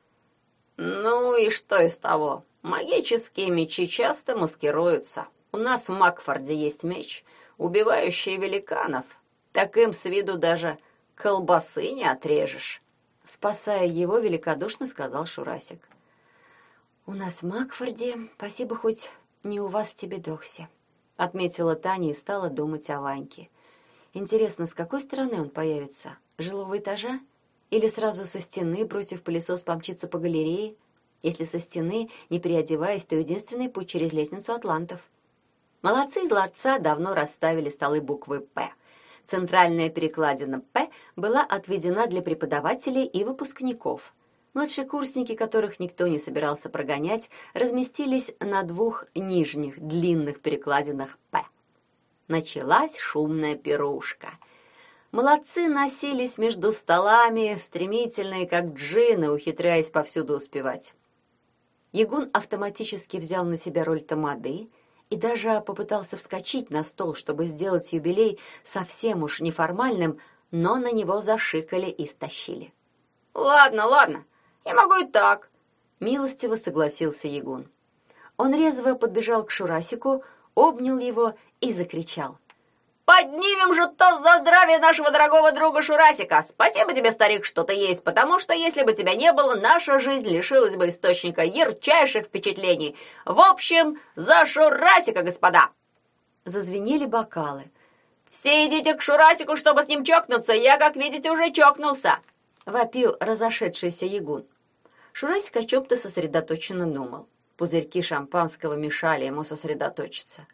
«Ну и что из того? Магические мечи часто маскируются. У нас в Макфорде есть меч, убивающий великанов. Так им с виду даже колбасы не отрежешь», — спасая его, великодушно сказал Шурасик. «У нас в Макфорде, спасибо, хоть не у вас в Тебедоксе», — отметила Таня и стала думать о Ваньке. «Интересно, с какой стороны он появится? Жилого этажа? Или сразу со стены, бросив пылесос, помчиться по галерее? Если со стены, не переодеваясь, то единственный путь через лестницу атлантов». Молодцы из ларца давно расставили столы буквы «П». Центральная перекладина «П» была отведена для преподавателей и выпускников. Младшекурсники, которых никто не собирался прогонять, разместились на 2 нижних длинных перекладинах «П». Началась шумная пирушка. Молодцы носились между столами, стремительные, как джинны, ухитряясь повсюду успевать. Ягун автоматически взял на себя роль тамады и даже попытался вскочить на стол, чтобы сделать юбилей совсем уж неформальным, но на него зашикали и стащили. Ладно, ладно, я могу и так, Милостиво согласился Ягун. Он резво подбежал к Шурасику, обнял его и закричал. поднимем же тост за здравие нашего дорогого друга Шурасика. Спасибо тебе, старик, что ты есть, потому что если бы тебя не было, наша жизнь лишилась бы источника ярчайших впечатлений. В общем, за Шурасика, господа!» Зазвенели бокалы. «Все идите к Шурасику, чтобы с ним чокнуться. Я, как видите, уже чокнулся!» — вопил разошедшийся Ягун. Шурасик о чем-то сосредоточенно думал. Пузырьки шампанского мешали ему сосредоточиться.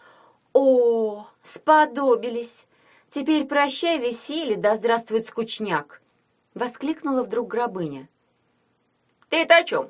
«О, сподобились! Теперь прощай веселье, да здравствует скучняк!» — воскликнула вдруг Грабыня. «Ты-то о чем?»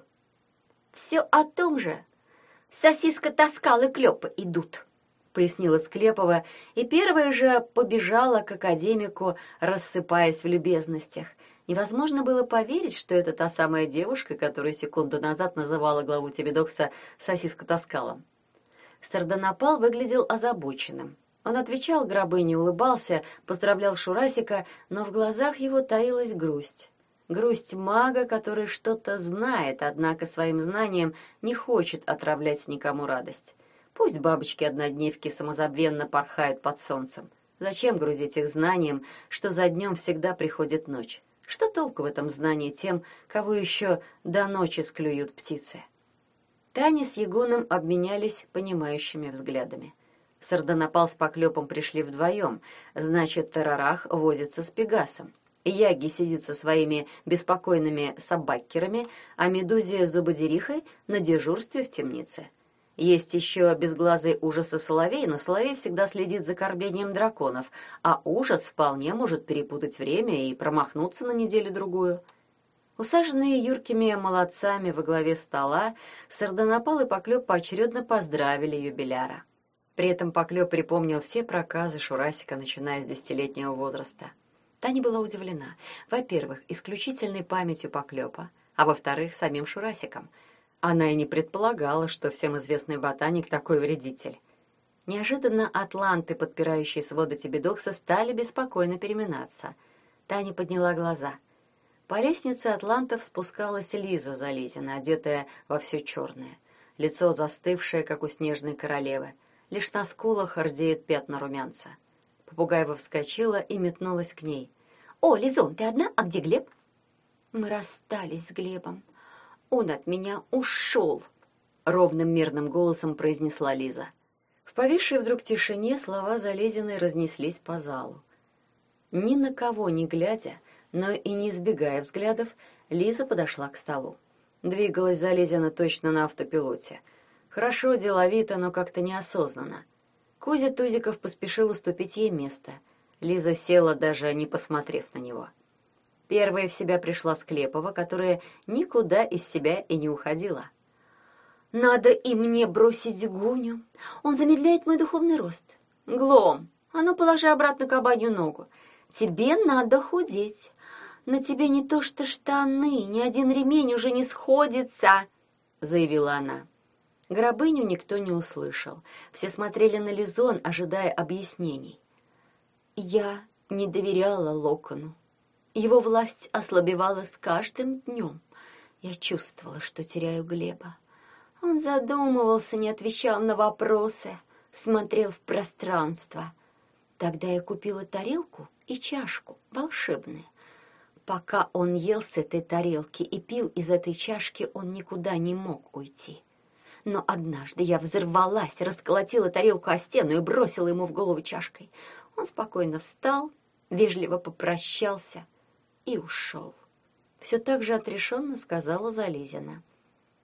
«Все о том же. Сосиска Таскал и Клёпа идут», — пояснила Склепова, и первая же побежала к академику, рассыпаясь в любезностях. Невозможно было поверить, что это та самая девушка, которую секунду назад называла главу Тебедокса сосиска-таскалом. Сардонапал выглядел озабоченным. Он отвечал Грабыне, улыбался, поздравлял Шурасика, но в глазах его таилась грусть. Грусть мага, который что-то знает, однако своим знанием не хочет отравлять никому радость. Пусть бабочки-однодневки самозабвенно порхают под солнцем. Зачем грузить их знанием, что за днем всегда приходит ночь? Что толку в этом знании тем, кого еще до ночи склюют птицы? Таня с Ягуном обменялись понимающими взглядами. Сардонапал с Поклёпом пришли вдвоем, значит, Тарарах возится с Пегасом. Яги сидит со своими беспокойными собаккерами, а Медузия с Зубодерихой на дежурстве в темнице. Есть еще безглазый ужаса Соловей, но Соловей всегда следит за кормлением драконов, а ужас вполне может перепутать время и промахнуться на неделю-другую. Усаженные юркими молодцами во главе стола, Сардонапал и Поклёп поочередно поздравили юбиляра. При этом Поклёп припомнил все проказы Шурасика, начиная с 10-летнего возраста. Таня была удивлена, во-первых, исключительной памятью Поклёпа, а во-вторых, самим Шурасиком. Она и не предполагала, что всем известный ботаник такой вредитель. Неожиданно атланты, подпирающие своды Тебедокса, стали беспокойно переминаться. Таня подняла глаза. По лестнице атлантов спускалась Лиза Зализина, одетая во все черное. Лицо застывшее, как у снежной королевы. Лишь на скулах рдеют пятна румянца. Попугаева вскочила и метнулась к ней. «О, Лизон, ты одна? А где Глеб?» «Мы расстались с Глебом. Он от меня ушел», — ровным мирным голосом произнесла Лиза. В повисшей вдруг тишине слова Зализиной разнеслись по залу. Ни на кого не глядя, но и не избегая взглядов, Лиза подошла к столу. Двигалась Зализина точно на автопилоте. Хорошо, деловито, но как-то неосознанно. Кузя Тузиков поспешил уступить ей место. Лиза села, даже не посмотрев на него. Первой в себя пришла Склепова, которая никуда из себя и не уходила. «Надо и мне бросить Гуню. Он замедляет мой духовный рост. Глом, а ну положи обратно кабанью ногу. Тебе надо худеть. На тебе не то что штаны, ни один ремень уже не сходится», — заявила она. Грабыню никто не услышал. Все смотрели на Лизон, ожидая объяснений. «Я не доверяла Локону. Его власть ослабевала с каждым днем. Я чувствовала, что теряю Глеба. Он задумывался, не отвечал на вопросы, смотрел в пространство. Тогда я купила тарелку и чашку, волшебные. Пока он ел с этой тарелки и пил из этой чашки, он никуда не мог уйти. Но однажды я взорвалась, расколотила тарелку о стену и бросила ему в голову чашкой. Он спокойно встал, вежливо попрощался и ушел. Все так же отрешенно сказала Зализина.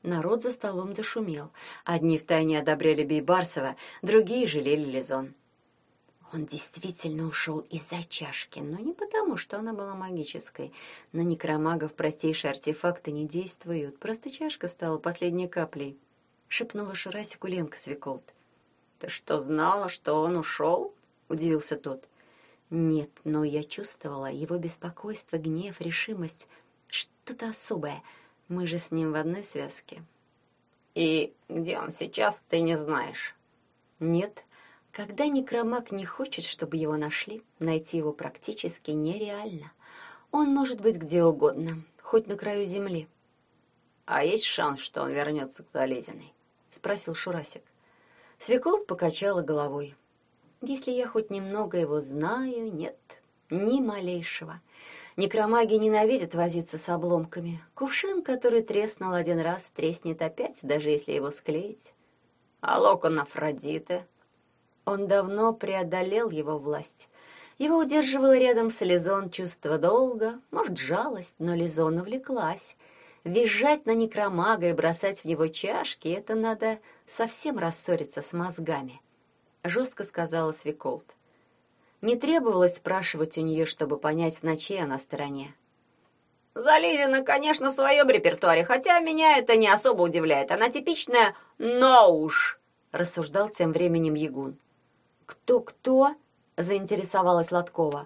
Народ за столом зашумел. Одни втайне одобряли Бейбарсова, другие жалели Лизон. Он действительно ушел из-за чашки, но не потому, что она была магической. На некромагов простейшие артефакты не действуют, просто чашка стала последней каплей, — шепнула Шурасику Ленка Свеколд. «Ты что, знала, что он ушел?» — удивился тот. Нет, но я чувствовала его беспокойство, гнев, решимость. Что-то особое. Мы же с ним в одной связке. «И где он сейчас, ты не знаешь?» Нет. Когда некромаг не хочет, чтобы его нашли, найти его практически нереально. Он может быть где угодно, хоть на краю земли. «А есть шанс, что он вернется к Залезиной?» — спросил Шурасик. Свеколд покачала головой. Если я хоть немного его знаю, нет, ни малейшего. Некромаги ненавидят возиться с обломками. Кувшин, который треснул один раз, треснет опять, даже если его склеить. «А локон Афродиты?» Он давно преодолел его власть. Его удерживало рядом с Лизон чувство долга, может, жалость, но Лизон увлеклась. Визжать на некромага и бросать в него чашки — это надо совсем рассориться с мозгами, — жестко сказала Свеколд. Не требовалось спрашивать у нее, чтобы понять, на чьей она стороне. «Зализина, конечно, в своем репертуаре, хотя меня это не особо удивляет. Она типичная «ноуш», — рассуждал тем временем Ягун. «Кто?» — заинтересовалась Лоткова.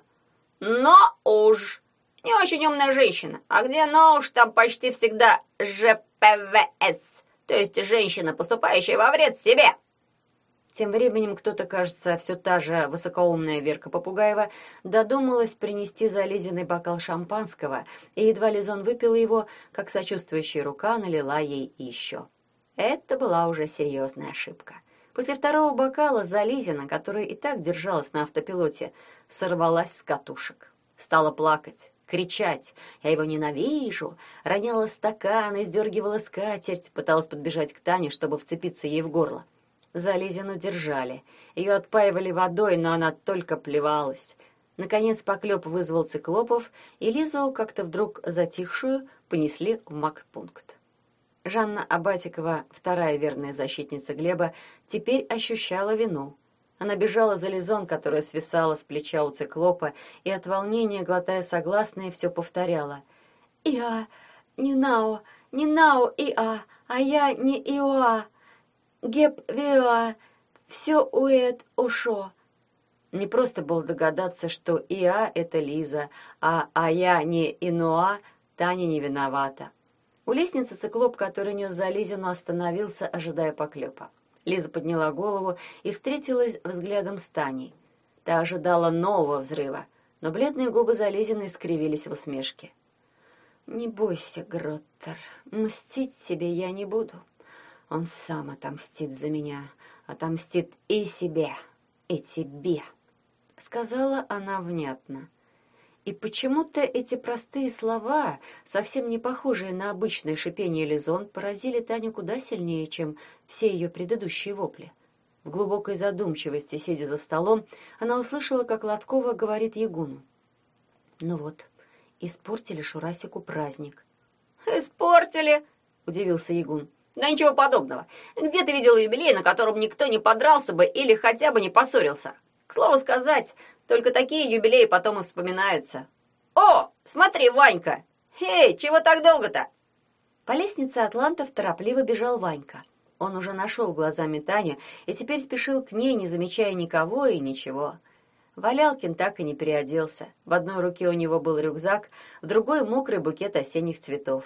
«Ноуш. Не очень умная женщина. А где ноуш, там почти всегда ЖПВС, то есть женщина, поступающая во вред себе». Тем временем кто-то, кажется, все та же высокоумная Верка Попугаева, додумалась принести Зализиной бокал шампанского, и едва Лизон выпила его, как сочувствующая рука налила ей еще. Это была уже серьезная ошибка. После второго бокала Зализина, которая и так держалась на автопилоте, сорвалась с катушек. Стала плакать, кричать: «Я его ненавижу!», роняла стакан, издергивала скатерть, пыталась подбежать к Тане, чтобы вцепиться ей в горло. Зализину держали. Ее отпаивали водой, но она только плевалась. Наконец поклеп вызвал циклопов, и Лизу, как-то вдруг затихшую, понесли в магпункт. Жанна Абатикова, вторая верная защитница Глеба, теперь ощущала вину. Она бежала за Лизон, которая свисала с плеча у циклопа, и от волнения, глотая согласные, все повторяла. «Иа, не нао, иа, а я не иоа. Геб виа, все уэт ушо». Не просто было догадаться, что Иа — это Лиза, а я не Инуа, Таня не виновата. У лестницы циклоп, который нес за Лизину, остановился, ожидая поклепа. Лиза подняла голову и встретилась взглядом с Таней. Та ожидала нового взрыва, но бледные губы Зализиной скривились в усмешке. «Не бойся, Гроттер, мстить себе я не буду. Он сам отомстит за меня, отомстит и себе, и тебе», — сказала она внятно. И почему-то эти простые слова, совсем не похожие на обычное шипение Лизон, поразили Таню куда сильнее, чем все ее предыдущие вопли. В глубокой задумчивости, сидя за столом, она услышала, как Лоткова говорит Ягуну: «Ну вот, испортили Шурасику праздник». «Испортили?» — удивился Ягун. «Да ничего подобного. Где ты видела юбилей, на котором никто не подрался бы или хотя бы не поссорился? К слову сказать, только такие юбилеи потом и вспоминаются. О, смотри, Ванька! Эй, чего так долго-то?» По лестнице атлантов торопливо бежал Ванька. Он уже нашел глазами Таню и теперь спешил к ней, не замечая никого и ничего. Валялкин так и не переоделся. В одной руке у него был рюкзак, в другой — мокрый букет осенних цветов.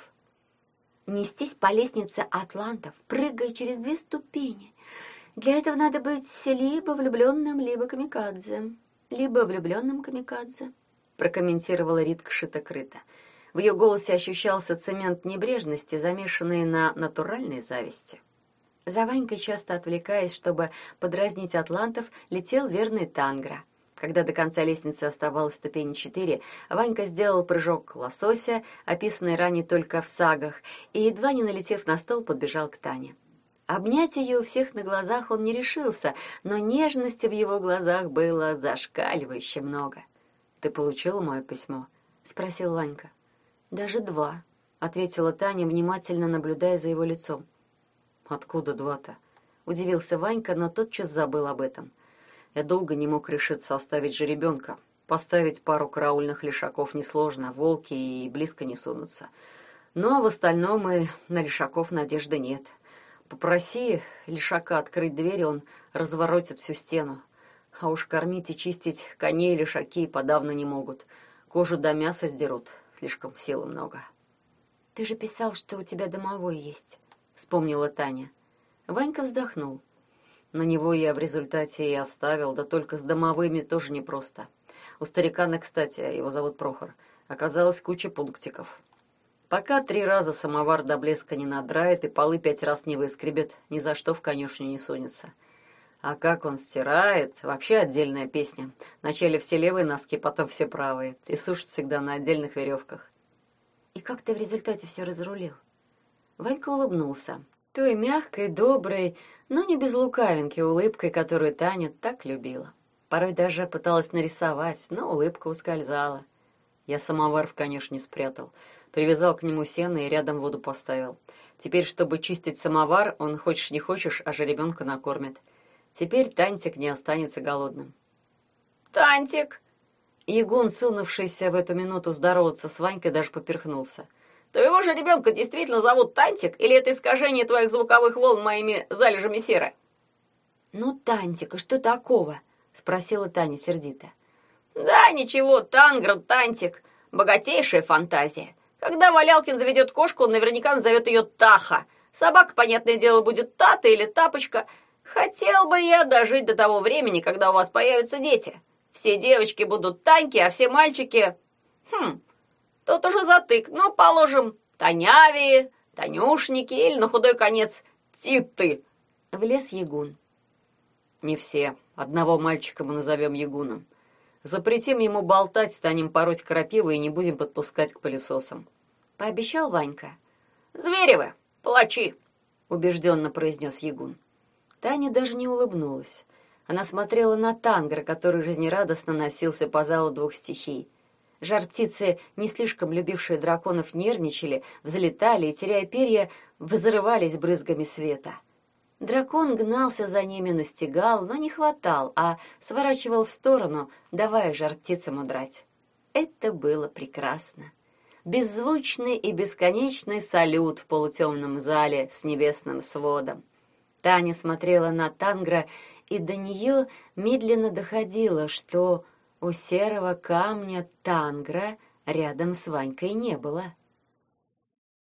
Нестись по лестнице атлантов, прыгая через 2 ступени. Для этого надо быть либо влюбленным, либо камикадзе. Либо влюбленным камикадзе, прокомментировала Ритка Шито-Крыто. В ее голосе ощущался цемент небрежности, замешанный на натуральной зависти. За Ванькой, часто отвлекаясь, чтобы подразнить атлантов, летел верный Тангра. Когда до конца лестницы оставалось ступени 4, Ванька сделал прыжок лосося, описанный ранее только в сагах, и, едва не налетев на стол, подбежал к Тане. Обнять ее у всех на глазах он не решился, но нежности в его глазах было зашкаливающе много. «Ты получила мое письмо?» — спросил Ванька. «Даже 2. ответила Таня, внимательно наблюдая за его лицом. «Откуда 2-то?» — удивился Ванька, но тотчас забыл об этом. Я долго не мог решиться оставить жеребенка. Поставить пару караульных лишаков несложно, волки и близко не сунутся. Но в остальном и на лишаков надежды нет. Попроси лишака открыть дверь, он разворотит всю стену. А уж кормить и чистить коней лишаки подавно не могут. Кожу до мяса сдерут, слишком силы много. «Ты же писал, что у тебя домовой есть», — вспомнила Таня. Ванька вздохнул. На него я в результате и оставил, да только с домовыми тоже непросто. У старикана, кстати, его зовут Прохор, оказалось куча пунктиков. Пока 3 раза самовар до блеска не надрает и полы 5 раз не выскребет, ни за что в конюшню не сунется. А как он стирает, вообще отдельная песня. Вначале все левые носки, потом все правые. И сушит всегда на отдельных веревках. «И как ты в результате все разрулил?» Ванька улыбнулся. Той мягкой, доброй, но не без лукавинки улыбкой, которую Таня так любила. Порой даже пыталась нарисовать, но улыбка ускользала. Я самовар в конюшне спрятал. Привязал к нему сено и рядом воду поставил. Теперь, чтобы чистить самовар, он, хочешь не хочешь, а жеребенка накормит. Теперь Тантик не останется голодным. «Тантик!» Ягун, сунувшийся в эту минуту здороваться с Ванькой, даже поперхнулся. «Твоего же ребенка действительно зовут Тантик, или это искажение твоих звуковых волн моими залежами серы?» «Ну, Тантик, а что такого?» — спросила Таня сердито. «Да ничего, Танград, Тантик. Богатейшая фантазия. Когда Валялкин заведет кошку, он наверняка назовет ее Таха. Собака, понятное дело, будет Тата или Тапочка. Хотел бы я дожить до того времени, когда у вас появятся дети. Все девочки будут Таньки, а все мальчики... Тут уже затык, но, положим, Танявии, Танюшники или, на худой конец, Титы». Влез Ягун. «Не все. Одного мальчика мы назовем Ягуном. Запретим ему болтать, станем пороть крапиву и не будем подпускать к пылесосам», — пообещал Ванька. «Зверевы, плачи», — убежденно произнес Ягун. Таня даже не улыбнулась. Она смотрела на Тангра, который жизнерадостно носился по залу 2 стихий. Жар-птицы, не слишком любившие драконов, нервничали, взлетали и, теряя перья, взрывались брызгами света. Дракон гнался за ними, настигал, но не хватал, а сворачивал в сторону, давая жар-птицам удрать. Это было прекрасно. Беззвучный и бесконечный салют в полутемном зале с небесным сводом. Таня смотрела на Тангра, и до нее медленно доходило, что у серого камня Тангра рядом с Ванькой не было.